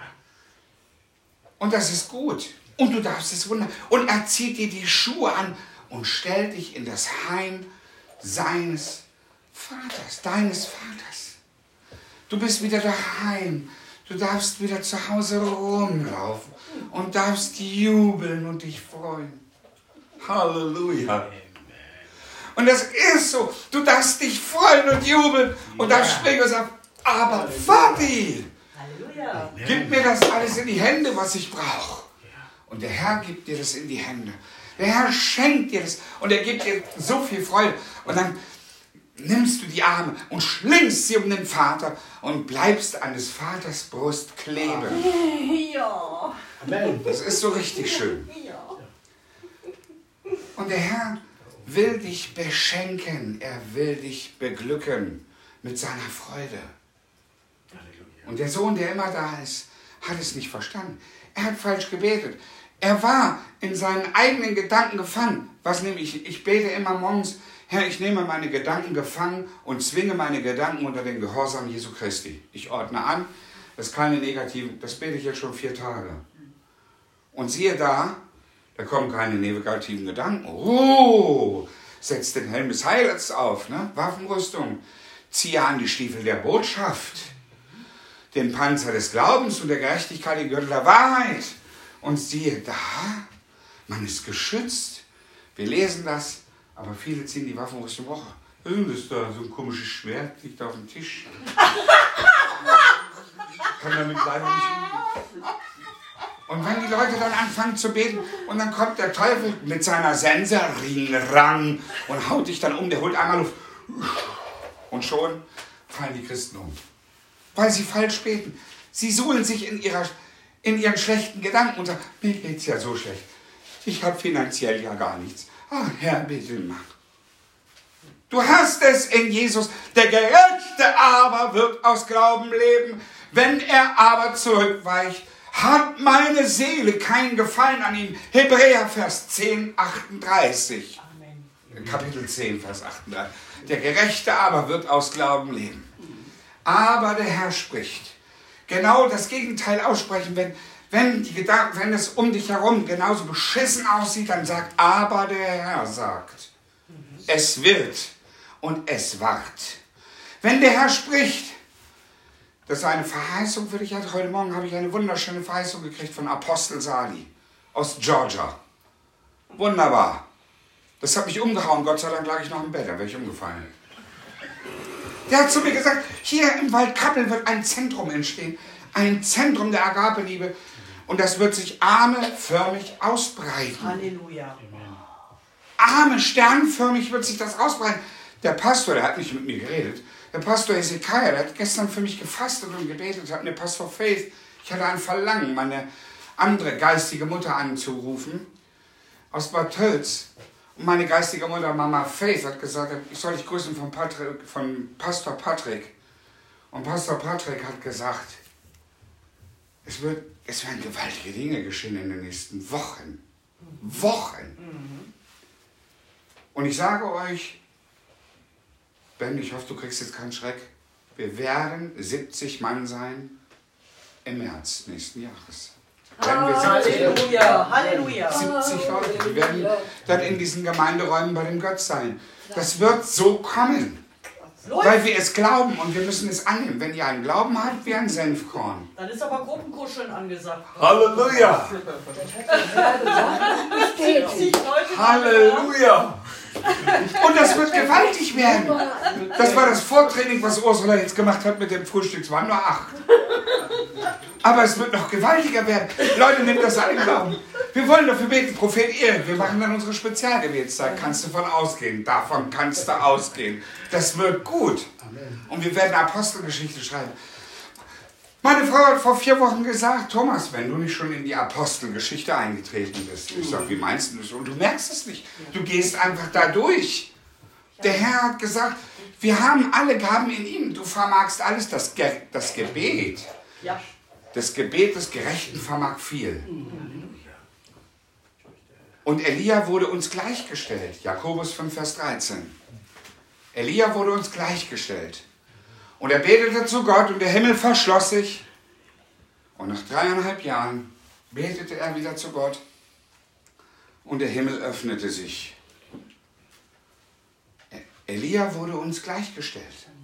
Und das ist gut. Und du darfst es wundern. Und er zieht dir die Schuhe an und stellt dich in das Heim seines Vaters, deines Vaters. Du bist wieder daheim. Du darfst wieder zu Hause rumlaufen und darfst jubeln und dich freuen. Halleluja. Und das ist so. Du darfst dich freuen und jubeln und darfst springen und sagen, aber Vati, gib mir das alles in die Hände, was ich brauche. Und der Herr gibt dir das in die Hände. Der Herr schenkt dir das und er gibt dir so viel Freude. Und dann nimmst du die Arme und schlingst sie um den Vater und bleibst an des Vaters Brust kleben. Ja. Das ist so richtig schön. Ja. Und der Herr will dich beschenken. Er will dich beglücken mit seiner Freude. Und der Sohn, der immer da ist, hat es nicht verstanden. Er hat falsch gebetet. Er war in seinen eigenen Gedanken gefangen. Was nehme ich? Ich bete immer morgens, Herr, ich nehme meine Gedanken gefangen und zwinge meine Gedanken unter den Gehorsam Jesu Christi. Ich ordne an, das ist keine negativen, das bete ich jetzt schon vier Tage. Und siehe da, da kommen keine negativen Gedanken. Oh, setz den Helm des Heils auf, ne? Waffenrüstung. Ziehe an die Stiefel der Botschaft, den Panzer des Glaubens und der Gerechtigkeit, den Gürtel der Wahrheit. Und siehe da, man ist geschützt. Wir lesen das, aber viele ziehen die Waffenrüstung hoch. Das ist da so ein komisches Schwert, liegt auf dem Tisch. Kann damit leider nicht umgehen. Und wenn die Leute dann anfangen zu beten und dann kommt der Teufel mit seiner Sense, Ring, Rang, und haut dich dann um, der holt einmal Luft. Und schon fallen die Christen um. Weil sie falsch beten. Sie suhlen sich in, ihrer, in ihren schlechten Gedanken und sagen, mir geht's ja so schlecht. Ich habe finanziell ja gar nichts. Ah, Herr, bitte mach. Du hast es in Jesus. Der Gerechte aber wird aus Glauben leben. Wenn er aber zurückweicht, hat meine Seele keinen Gefallen an ihm. Hebräer, Vers zehn, achtunddreißig. Amen. Kapitel zehn, Vers achtunddreißig. Der Gerechte aber wird aus Glauben leben. Aber der Herr spricht. Genau das Gegenteil aussprechen. Wenn, wenn, die Gedanken, wenn es um dich herum genauso beschissen aussieht, dann sagt, aber der Herr sagt. Es wird und es ward. Wenn der Herr spricht, das ist eine Verheißung für dich. Heute Morgen habe ich eine wunderschöne Verheißung gekriegt von Apostel Sali aus Georgia. Wunderbar. Das hat mich umgehauen. Gott sei Dank lag ich noch im Bett, da wäre ich umgefallen. Der hat zu mir gesagt, hier im Wald Kappel wird ein Zentrum entstehen. Ein Zentrum der Agape-Liebe. Und das wird sich armeförmig ausbreiten. Halleluja. Arme, sternförmig wird sich das ausbreiten. Der Pastor, der hat nicht mit mir geredet. Der Pastor Hezekiah, der hat gestern für mich gefastet und gebetet, hat mir Pastor Faith, ich hatte ein Verlangen, meine andere geistige Mutter anzurufen, aus Bad Tölz. Und meine geistige Mutter, Mama Faith, hat gesagt, ich soll dich grüßen von, Patrick, von Pastor Patrick. Und Pastor Patrick hat gesagt, es, wird, es werden gewaltige Dinge geschehen in den nächsten Wochen. Wochen. Und ich sage euch, Ben, ich hoffe, du kriegst jetzt keinen Schreck. Wir werden siebzig Mann sein im März nächsten Jahres. Werden wir siebzig, Halleluja, Halleluja. siebzig Leute. Wir werden dann in diesen Gemeinderäumen bei dem Gott sein. Das wird so kommen. Weil wir es glauben und wir müssen es annehmen. Wenn ihr einen Glauben habt, wie ein Senfkorn. Dann ist aber Gruppenkuscheln angesagt. Halleluja! siebzig Leute. Halleluja! Und das wird gewaltig werden. Das war das Vortraining, was Ursula jetzt gemacht hat mit dem Frühstück. Es waren nur acht. Aber es wird noch gewaltiger werden. Leute, nehmt das an im Glauben. Wir wollen dafür beten, Prophet Erik. Wir machen dann unsere Spezialgebetszeit. Kannst du von ausgehen. Davon kannst du ausgehen. Das wird gut. Und wir werden Apostelgeschichte schreiben. Meine Frau hat vor vier Wochen gesagt, Thomas, wenn du nicht schon in die Apostelgeschichte eingetreten bist. Ich sage, wie meinst du das? Und du merkst es nicht. Du gehst einfach da durch. Der Herr hat gesagt, wir haben alle Gaben in ihm. Du vermagst alles. Das, Ge das Gebet, Ja. das Gebet des Gerechten vermag viel. Und Elia wurde uns gleichgestellt. Jakobus fünf, Vers dreizehn. Elia wurde uns gleichgestellt. Und er betete zu Gott und der Himmel verschloss sich. Und nach dreieinhalb Jahren betete er wieder zu Gott und der Himmel öffnete sich. Elia wurde uns gleichgestellt.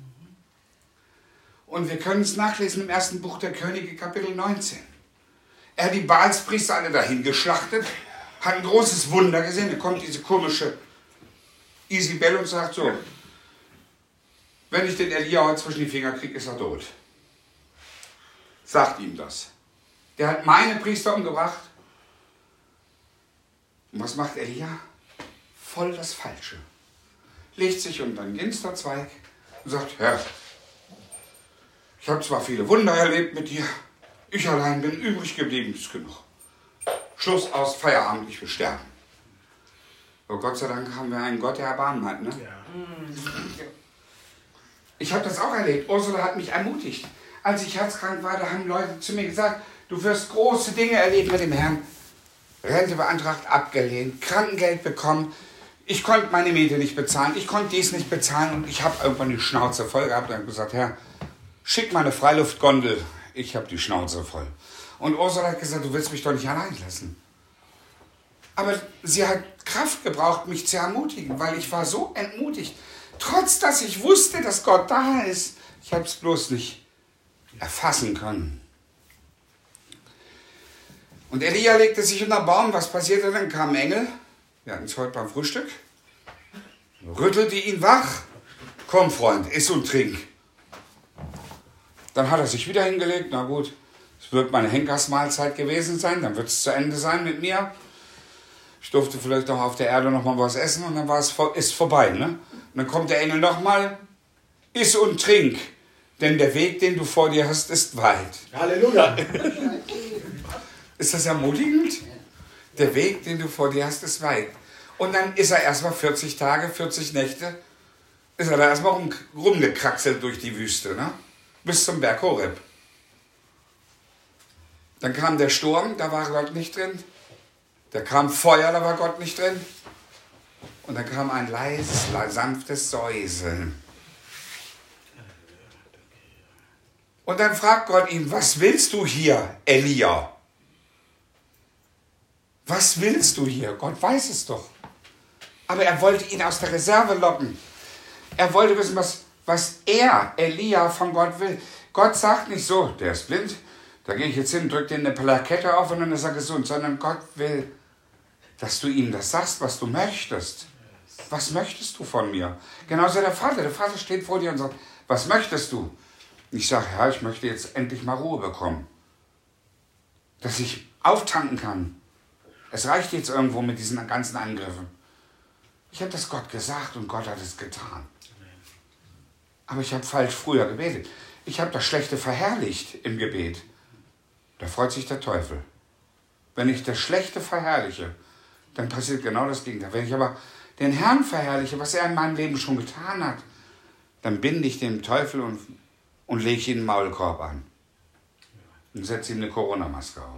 Und wir können es nachlesen im ersten Buch der Könige, Kapitel neunzehn. Er hat die Baalspriester alle dahin geschlachtet, hat ein großes Wunder gesehen. Da kommt diese komische Isabel und sagt so, wenn ich den Elia heute zwischen die Finger kriege, ist er tot. Sagt ihm das. Der hat meine Priester umgebracht. Und was macht Elia? Voll das Falsche. Legt sich unter einen Ginsterzweig und sagt, Herr, ich habe zwar viele Wunder erlebt mit dir, ich allein bin übrig geblieben, ist genug. Schluss aus, Feierabend, ich will sterben. Aber Gott sei Dank haben wir einen Gott, der Erbarmen hat. Ne? Ja. Ich habe das auch erlebt. Ursula hat mich ermutigt. Als ich herzkrank war, da haben Leute zu mir gesagt, du wirst große Dinge erleben mit dem Herrn. Rente beantragt, abgelehnt, Krankengeld bekommen. Ich konnte meine Miete nicht bezahlen, ich konnte dies nicht bezahlen und ich habe irgendwann die Schnauze voll gehabt und habe gesagt, Herr, schick mal eine Freiluftgondel, ich habe die Schnauze voll. Und Ursula hat gesagt, du willst mich doch nicht allein lassen. Aber sie hat Kraft gebraucht, mich zu ermutigen, weil ich war so entmutigt. Trotz, dass ich wusste, dass Gott da ist, ich habe es bloß nicht erfassen können. Und Elia legte sich unter den Baum. Was passierte? Dann kam ein Engel. Wir hatten es heute beim Frühstück. Rüttelte ihn wach. Komm, Freund, iss und trink. Dann hat er sich wieder hingelegt. Na gut, es wird meine Henkersmahlzeit gewesen sein. Dann wird es zu Ende sein mit mir. Ich durfte vielleicht auch auf der Erde noch mal was essen und dann war es ist vorbei. Ne? Und dann kommt der Engel nochmal. Iss und trink. Denn der Weg, den du vor dir hast, ist weit. Halleluja. Ist das ermutigend? Der Weg, den du vor dir hast, ist weit. Und dann ist er erstmal vierzig Tage, vierzig Nächte, ist er da erstmal rum, rumgekraxelt durch die Wüste, ne? Bis zum Berg Horeb. Dann kam der Sturm, da war Gott nicht drin. Da kam Feuer, da war Gott nicht drin. Und dann kam ein leises, sanftes Säuseln. Und dann fragt Gott ihn, was willst du hier, Elia? Was willst du hier? Gott weiß es doch. Aber er wollte ihn aus der Reserve locken. Er wollte wissen, was, was er, Elia, von Gott will. Gott sagt nicht so, der ist blind, da gehe ich jetzt hin, drücke den eine Plakette auf und dann ist er gesund. Sondern Gott will, dass du ihm das sagst, was du möchtest. Was möchtest du von mir? Genauso der Vater. Der Vater steht vor dir und sagt, was möchtest du? Ich sage, ja, ich möchte jetzt endlich mal Ruhe bekommen. Dass ich auftanken kann. Es reicht jetzt irgendwo mit diesen ganzen Angriffen. Ich habe das Gott gesagt und Gott hat es getan. Aber ich habe falsch früher gebetet. Ich habe das Schlechte verherrlicht im Gebet. Da freut sich der Teufel. Wenn ich das Schlechte verherrliche, dann passiert genau das Gegenteil. Wenn ich aber den Herrn verherrliche, was er in meinem Leben schon getan hat, dann binde ich den Teufel und, und lege ihm einen Maulkorb an. Und setze ihm eine Corona-Maske auf.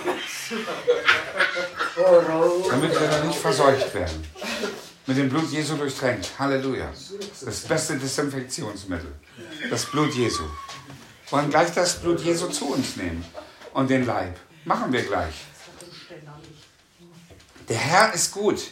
Damit wir da nicht verseucht werden. Mit dem Blut Jesu durchtränkt. Halleluja. Das beste Desinfektionsmittel. Das Blut Jesu. Wir wollen gleich das Blut Jesu zu uns nehmen. Und den Leib. Machen wir gleich. Der Herr ist gut.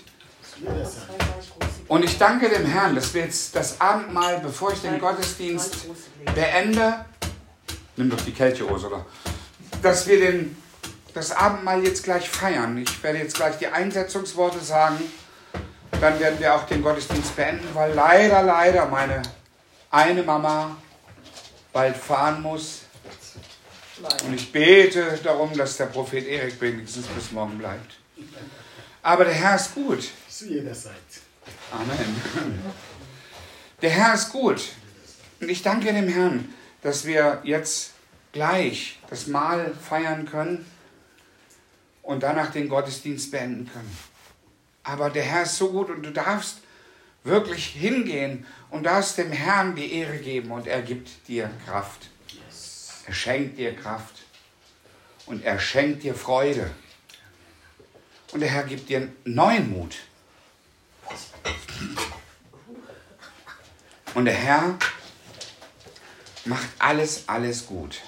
Und ich danke dem Herrn, dass wir jetzt das Abendmahl, bevor ich den Gottesdienst beende, nimm doch die Kelche, Ursula, dass wir den, das Abendmahl jetzt gleich feiern. Ich werde jetzt gleich die Einsetzungsworte sagen. Dann werden wir auch den Gottesdienst beenden, weil leider, leider meine eine Mama bald fahren muss. Und ich bete darum, dass der Prophet Erik wenigstens bis morgen bleibt. Aber der Herr ist gut. Zu jeder Zeit. Amen. Der Herr ist gut. Und ich danke dem Herrn, dass wir jetzt gleich das Mahl feiern können und danach den Gottesdienst beenden können. Aber der Herr ist so gut und du darfst wirklich hingehen und darfst dem Herrn die Ehre geben und er gibt dir Kraft. Er schenkt dir Kraft und er schenkt dir Freude. Und der Herr gibt dir neuen Mut. Und der Herr macht alles, alles gut.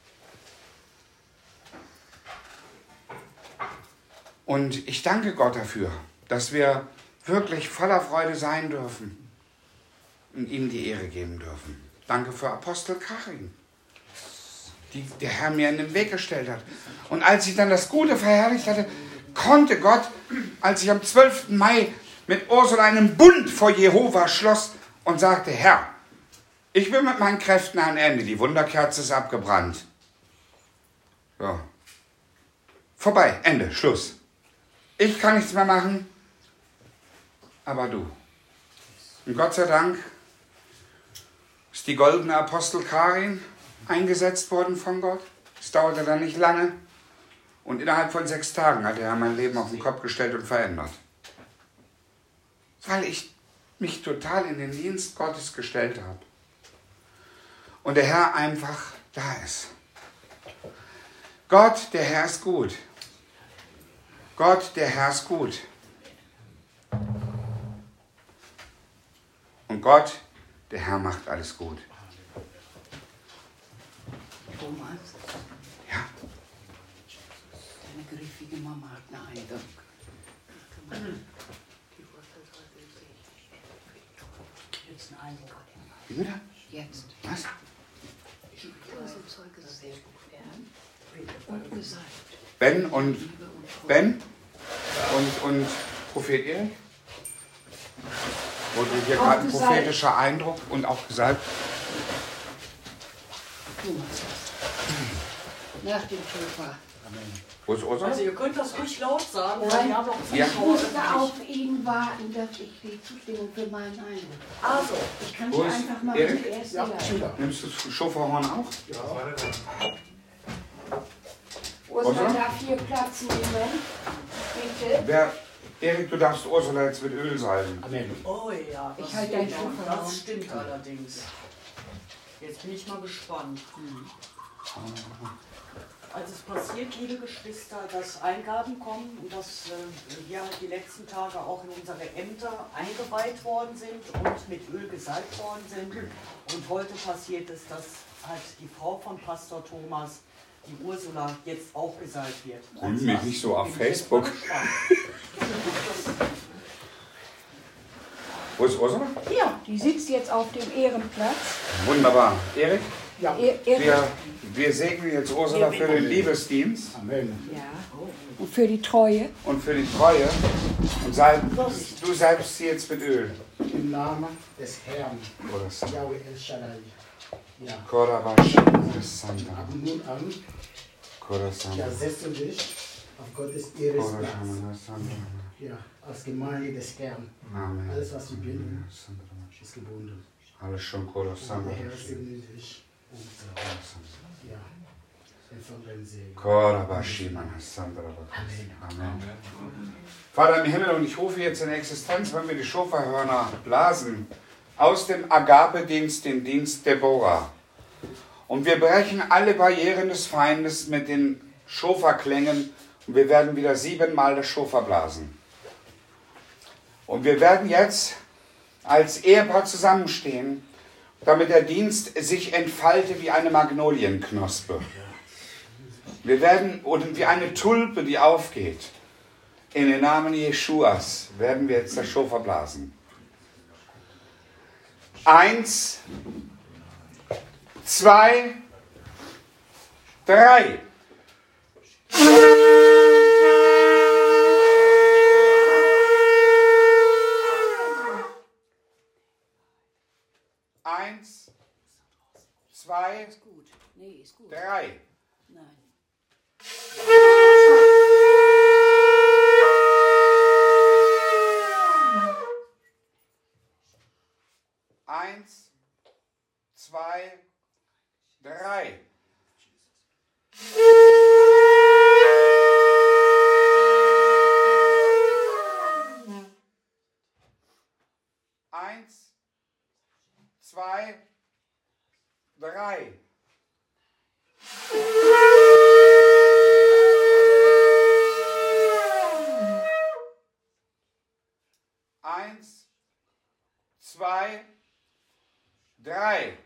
Und ich danke Gott dafür, dass wir wirklich voller Freude sein dürfen und ihm die Ehre geben dürfen. Danke für Apostel Karin, die der Herr mir in den Weg gestellt hat. Und als ich dann das Gute verherrlicht hatte, konnte Gott, als ich am zwölften Mai mit Ursula einen Bund vor Jehova schloss und sagte, Herr, ich bin mit meinen Kräften am Ende, die Wunderkerze ist abgebrannt. So. Vorbei, Ende, Schluss. Ich kann nichts mehr machen, aber du. Und Gott sei Dank ist die goldene Apostel Karin eingesetzt worden von Gott. Es dauerte dann nicht lange. Und innerhalb von sechs Tagen hat er mein Leben auf den Kopf gestellt und verändert. Weil ich mich total in den Dienst Gottes gestellt habe. Und der Herr einfach da ist. Gott, der Herr ist gut. Gott, der Herr ist gut. Und Gott, der Herr macht alles gut. Thomas, Ja, deine griffige Mama hat einen Eindruck. Jetzt einen Eindruck. wie bitte? Jetzt. Was? Und gesagt. Ben und Ben und, und Prophet Erik? Wurde hier Auch gerade ein gesagt. prophetischer Eindruck und auch gesagt, Thomas, nach dem Schöpfer. wo ist Ursula? Also ihr könnt das ruhig laut sagen, weil Nein. wir haben auch Ja. Ich musste auf ihn warten, dass ich die Zustimmung für meinen Eindruck. Also, Ich kann Wo nicht ist einfach mal Erik? die erste Ja, Leitung. schon da. Nimmst du das Schofferhorn auch? Ursula Ursula? darf hier Platz nehmen. Bitte. Wer, Erik, du darfst Ursula jetzt mit Öl salben. Amen. oh ja, das, Ich halte dein stimmt, Schoffer das auf. stimmt allerdings. Jetzt bin ich mal gespannt. Also es passiert, liebe Geschwister, dass Eingaben kommen und dass äh, wir halt die letzten Tage auch in unsere Ämter eingeweiht worden sind und mit Öl gesalbt worden sind. Und heute passiert es, dass halt die Frau von Pastor Thomas, die Ursula, jetzt auch gesalbt wird. Rühm mich nicht so auf Bin ich jetzt Facebook. mal gespannt. Wo ist Ursula? Ja, die sitzt jetzt auf dem Ehrenplatz. Wunderbar. Erik, Ja, E- Ehren- wir, wir segnen jetzt Ursula für den Liebesdienst Amen. Ja. Und für die Treue. und für die Treue. Und salb, du salbst sie jetzt mit Öl. Im Namen des Herrn, Oder so. Yahweh El Shaddai. Ja, Korabash, Santa, ab nun an, ja, Korasama, setze dich auf Gottes Ehresplatz. Korasama, Santa. Ja, als Gemeinde des Herrn. Amen. Alles, was wir binden, ist gebunden. Alles schon Und Korasama. der Herr segne dich und äh, ja, empfang deinen Segen. Korabashi, Santa. Amen. Vater im Himmel, und ich rufe jetzt in Existenz, wenn wir die Schofahörner blasen, aus dem Agape-Dienst, den Dienst Deborah. Und wir brechen alle Barrieren des Feindes mit den Schofaklängen und wir werden wieder siebenmal das Schofa blasen. Und wir werden jetzt als Ehepaar zusammenstehen, damit der Dienst sich entfalte wie eine Magnolienknospe. Wir werden, oder wie eine Tulpe, die aufgeht. In den Namen Jeschuas werden wir jetzt das Schofa blasen. Eins, zwei, drei. Eins, zwei, Gut. Nee, ist gut. drei. Nein. Eins, zwei, drei. Eins, zwei, drei. Eins, zwei, drei.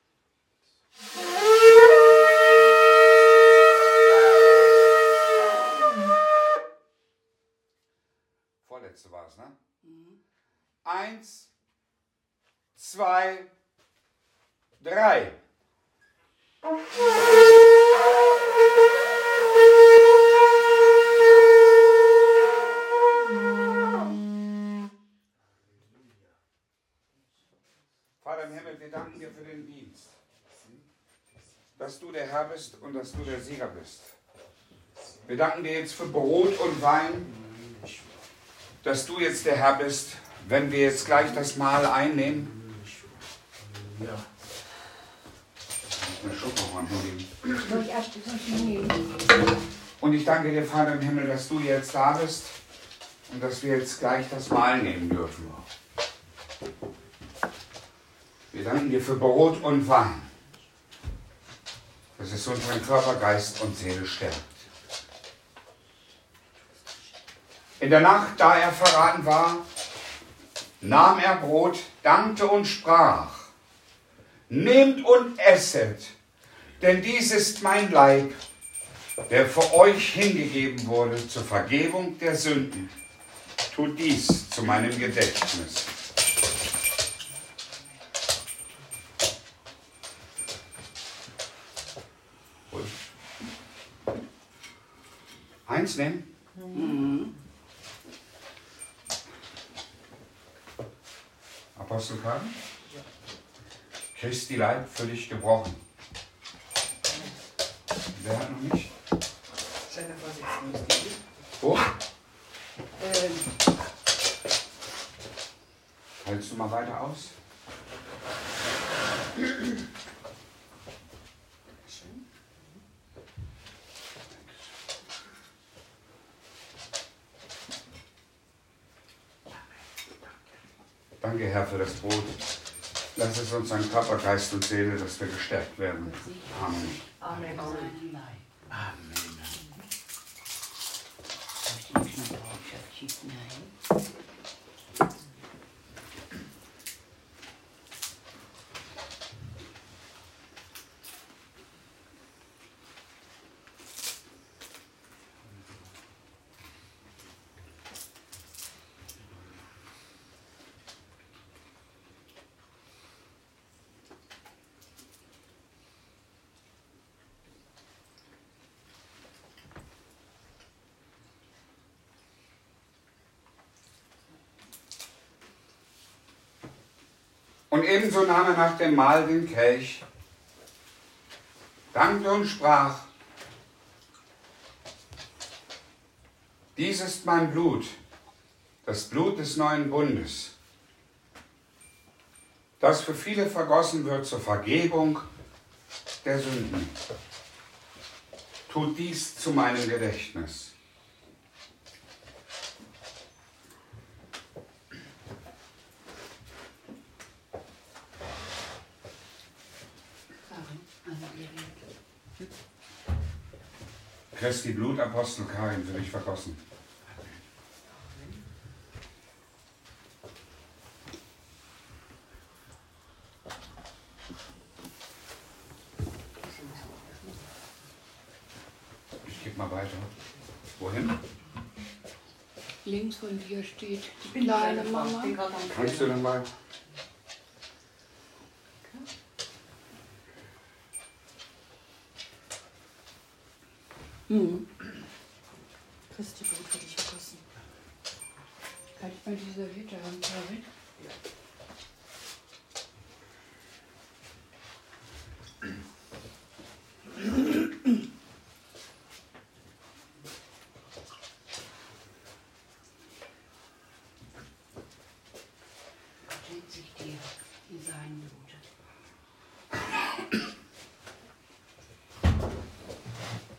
Vorletzte war es, ne? Mhm. Eins, zwei, drei. Vater im Himmel, wir danken dir für den Dienst, dass du der Herr bist und dass du der Sieger bist. Wir danken dir jetzt für Brot und Wein, dass du jetzt der Herr bist, wenn wir jetzt gleich das Mahl einnehmen. Ja. Eine Schluck noch mal hinnehmen. Und ich danke dir, Vater im Himmel, dass du jetzt da bist und dass wir jetzt gleich das Mahl nehmen dürfen. Wir danken dir für Brot und Wein, dass es unseren Körper, Geist und Seele stärkt. In der Nacht, da er verraten war, nahm er Brot, dankte und sprach: Nehmt und esset, denn dies ist mein Leib, der für euch hingegeben wurde zur Vergebung der Sünden. Tut dies zu meinem Gedächtnis. Gut. Eins nehmen. Mhm. Apostel Karl? Christi Leib für dich gebrochen. Wer hat noch nicht? Seine Vorsitzende. Wo? Ähm. Hältst du mal weiter aus? Danke, Herr, für das Brot. Lass es uns an Körper, Geist und Seele, dass wir gestärkt werden. Amen. Amen. Amen. Amen. Und ebenso nahm er nach dem Mahl den Kelch, dankte und sprach: Dies ist mein Blut, das Blut des neuen Bundes, das für viele vergossen wird zur Vergebung der Sünden. Tut dies zu meinem Gedächtnis. Christi Blut, Apostel Karin, für dich vergossen. Ich gebe mal weiter. Wohin? Links von dir steht die kleine Mama. Kannst du dann mal? Hm. Christi Blut für dich vergossen. Kann ich mal diese Serviette haben, David? Schenkt sich dir in seinem Blut.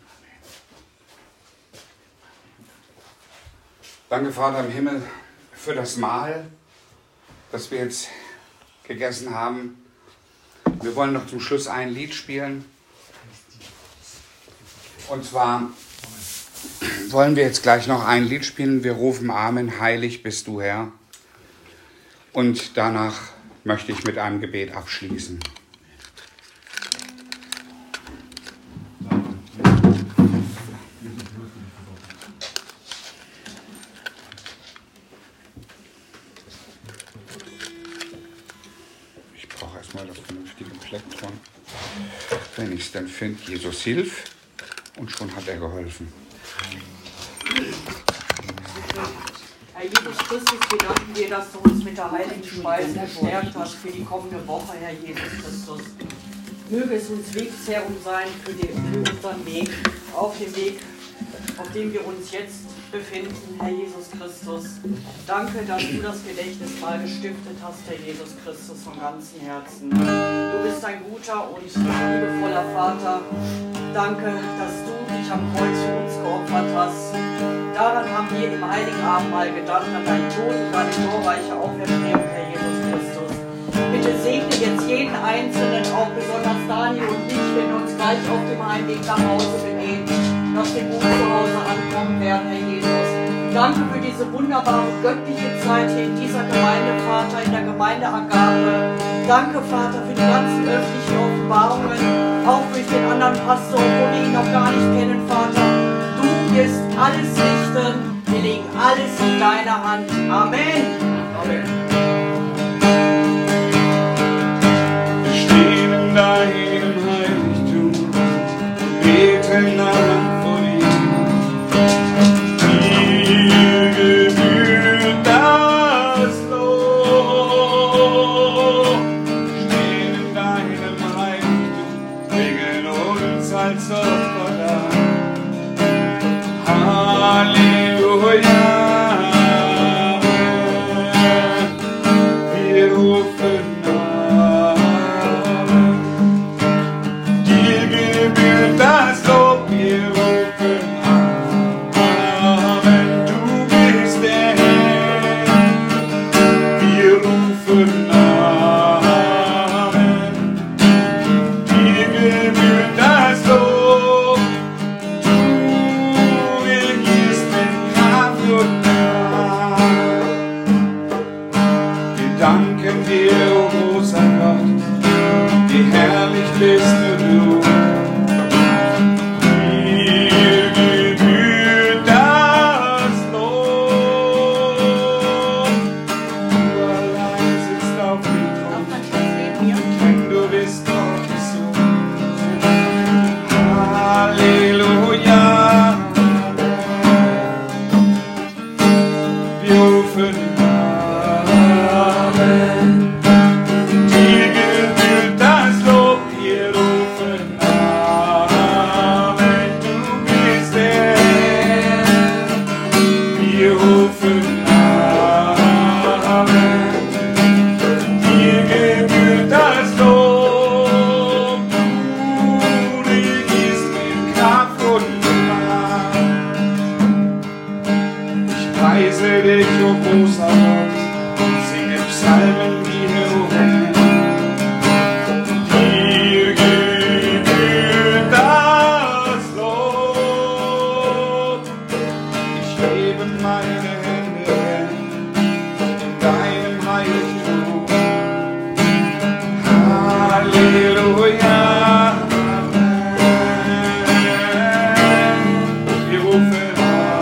Danke, Vater im Himmel, für das Mahl, das wir jetzt gegessen haben. Wir wollen noch zum Schluss ein Lied spielen. Und zwar wollen wir jetzt gleich noch ein Lied spielen. Wir rufen Amen, heilig bist du, Herr. Und danach möchte ich mit einem Gebet abschließen. Ich brauche erstmal das vernünftige Plektron. Wenn ich es dann finde, Jesus hilf. Und schon hat er geholfen. Herr Jesus Christus, wir danken dir, dass du uns mit der heiligen Speise gestärkt hast für die kommende Woche, Herr Jesus Christus. Möge es uns Wegsherrung sein für, den, für unseren Weg, auf dem Weg, auf dem wir uns jetzt befinden, Herr Jesus Christus. Danke, dass du das Gedächtnis mal gestiftet hast, Herr Jesus Christus, von ganzem Herzen. Du bist ein guter und liebevoller Vater. Danke, dass du dich am Kreuz für uns geopfert hast. Daran haben wir im Heiligen Abendmahl gedacht, an deinen Tod und deine glorreiche Auferstehung, Herr Jesus Christus. Bitte segne jetzt jeden Einzelnen, auch besonders Daniel und mich, wenn wir uns gleich auf dem Heimweg nach Hause begeben, dass wir gut zu Hause ankommen werden, Herr Jesus. Danke für diese wunderbare göttliche Zeit hier in dieser Gemeinde, Vater, in der Gemeinde Agape. Danke, Vater, für die ganzen öffentlichen Offenbarungen, auch durch den anderen Pastor, wo wir ihn noch gar nicht kennen, Vater. Du wirst alles richten. Wir legen alles in deine Hand. Amen. Amen. Wir stehen in deinem Heiligtum und beten an vor dir. Dir gebührt das Lob. Wir stehen in deinem Heiligtum, bringen uns als Opfer dar. Halleluja. Wir rufen Amen. Dir gebührt das Lob, wir rufen Amen. Du bist der Herr. Wir rufen Amen. Dir gebührt das Lob. Du regierst mit Kraft und Macht. Wir danken dir, o großer Gott, wie herrlich bist nur du. Dir gebührt das Lob. Du allein sitzt auf dem Thron, denn du bist Gottes Sohn. Halleluja. Wir rufen Amen. Dir gebührt das Lob, wir rufen Amen. Du bist der Herr. Wir rufen Amen. Dir gebührt das Lob. Du regierst mit Kraft und Macht. Ich preise dich, o großer Gott, und singe Psalmen wie Heroen. Dir gebührt das Lob. Ich hebe meine Hände in deinem Heiligtum. Halleluja. Wir rufen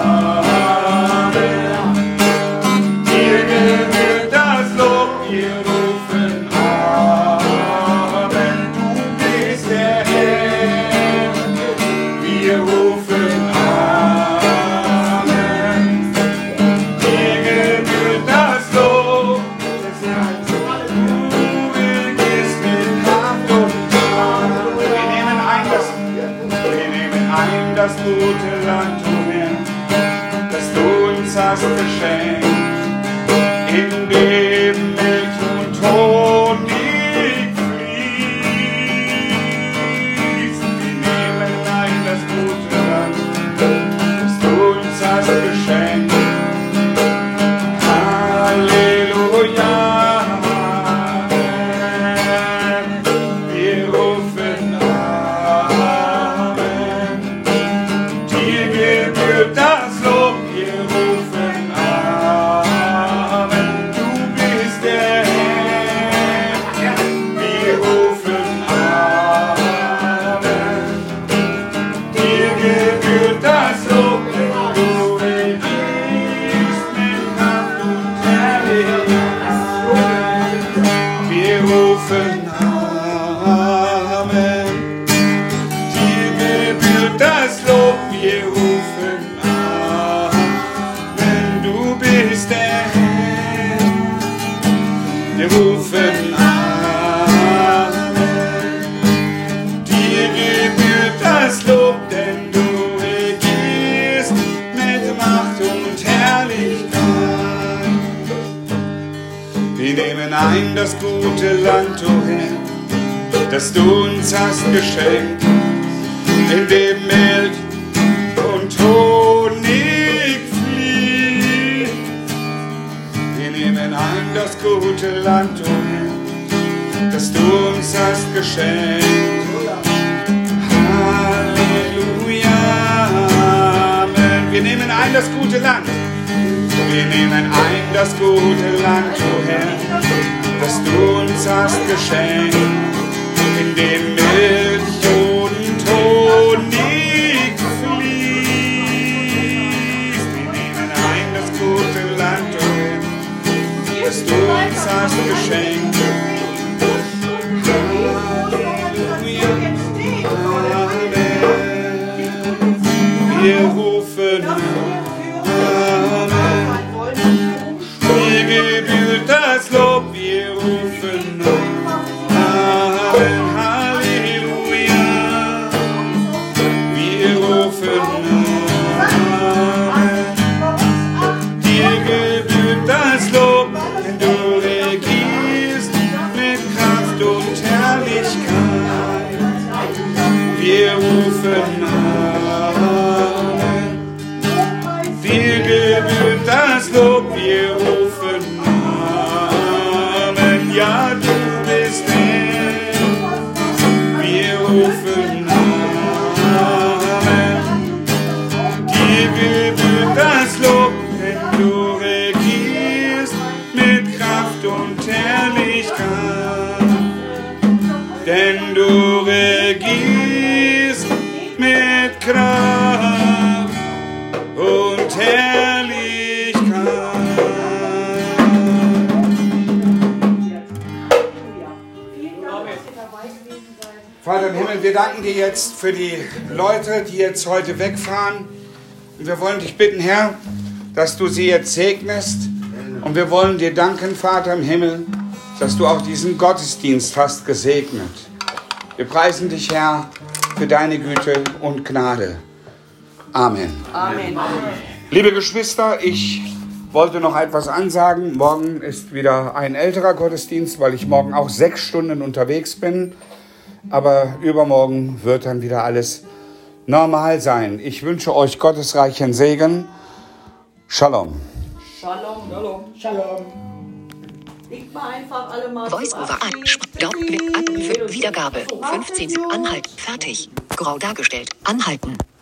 Amen. Dir gebührt das Lob, wir rufen Amen. Du bist der Herr. Wir rufen Amen. Dir gebührt das Lob. Du regierst mit Kraft und Macht. Wir nehmen ein das, wir nehmen ein das gute Land, o Herr, das du uns hast geschenkt, in dem Milch und Honig fließt. Wir nehmen ein das gute Land, das du uns hast geschenkt, wir rufen Amen. Du bist der Herr, wir rufen Amen. Dir gebührt das Lob, denn du regierst mit Macht und Herrlichkeit. Wir nehmen ein das gute Land, o Herr, das du uns hast geschenkt, in dem Milch und Honig fließt. Wir nehmen ein das gute Land, o Herr, das du uns hast geschenkt. Halleluja, Amen. Wir nehmen ein das gute Land. Wir nehmen ein das gute Land, o Herr, das du uns hast geschenkt, in dem Milch und Honig fließt. Wir nehmen ein das gute Land, o Herr, das du uns hast geschenkt. Halleluja, Amen. Wir rufen Amen. Dir gebührt das Lob, wir rufen Amen. Halleluja. Wir rufen Amen. Dir gebührt das Lob, denn du regierst mit Kraft und Herrlichkeit. Wir rufen Amen. Dir gebührt das Lob, wir rufen Amen. Ja, du bist Herr. Wir rufen Amen. Dir gebührt das Lob, denn du regierst mit Kraft und Herrlichkeit. Denn du regierst mit Kraft und Herrlichkeit. Vater im Himmel, wir danken dir jetzt für die Leute, die jetzt heute wegfahren. Und wir wollen dich bitten, Herr, dass du sie jetzt segnest. Und wir wollen dir danken, Vater im Himmel, dass du auch diesen Gottesdienst hast gesegnet. Wir preisen dich, Herr, für deine Güte und Gnade. Amen. Amen. Liebe Geschwister, ich wollte noch etwas ansagen. Morgen ist wieder ein älterer Gottesdienst, weil ich morgen auch sechs Stunden unterwegs bin. Aber übermorgen wird dann wieder alles normal sein. Ich wünsche euch gottesreichen Segen. Shalom. Shalom. Shalom. Shalom. Liegt mal einfach alle mal Voice-over an. Stopp. Wiedergabe. fünfzehn. Anhalten. Fertig. Grau dargestellt. Anhalten.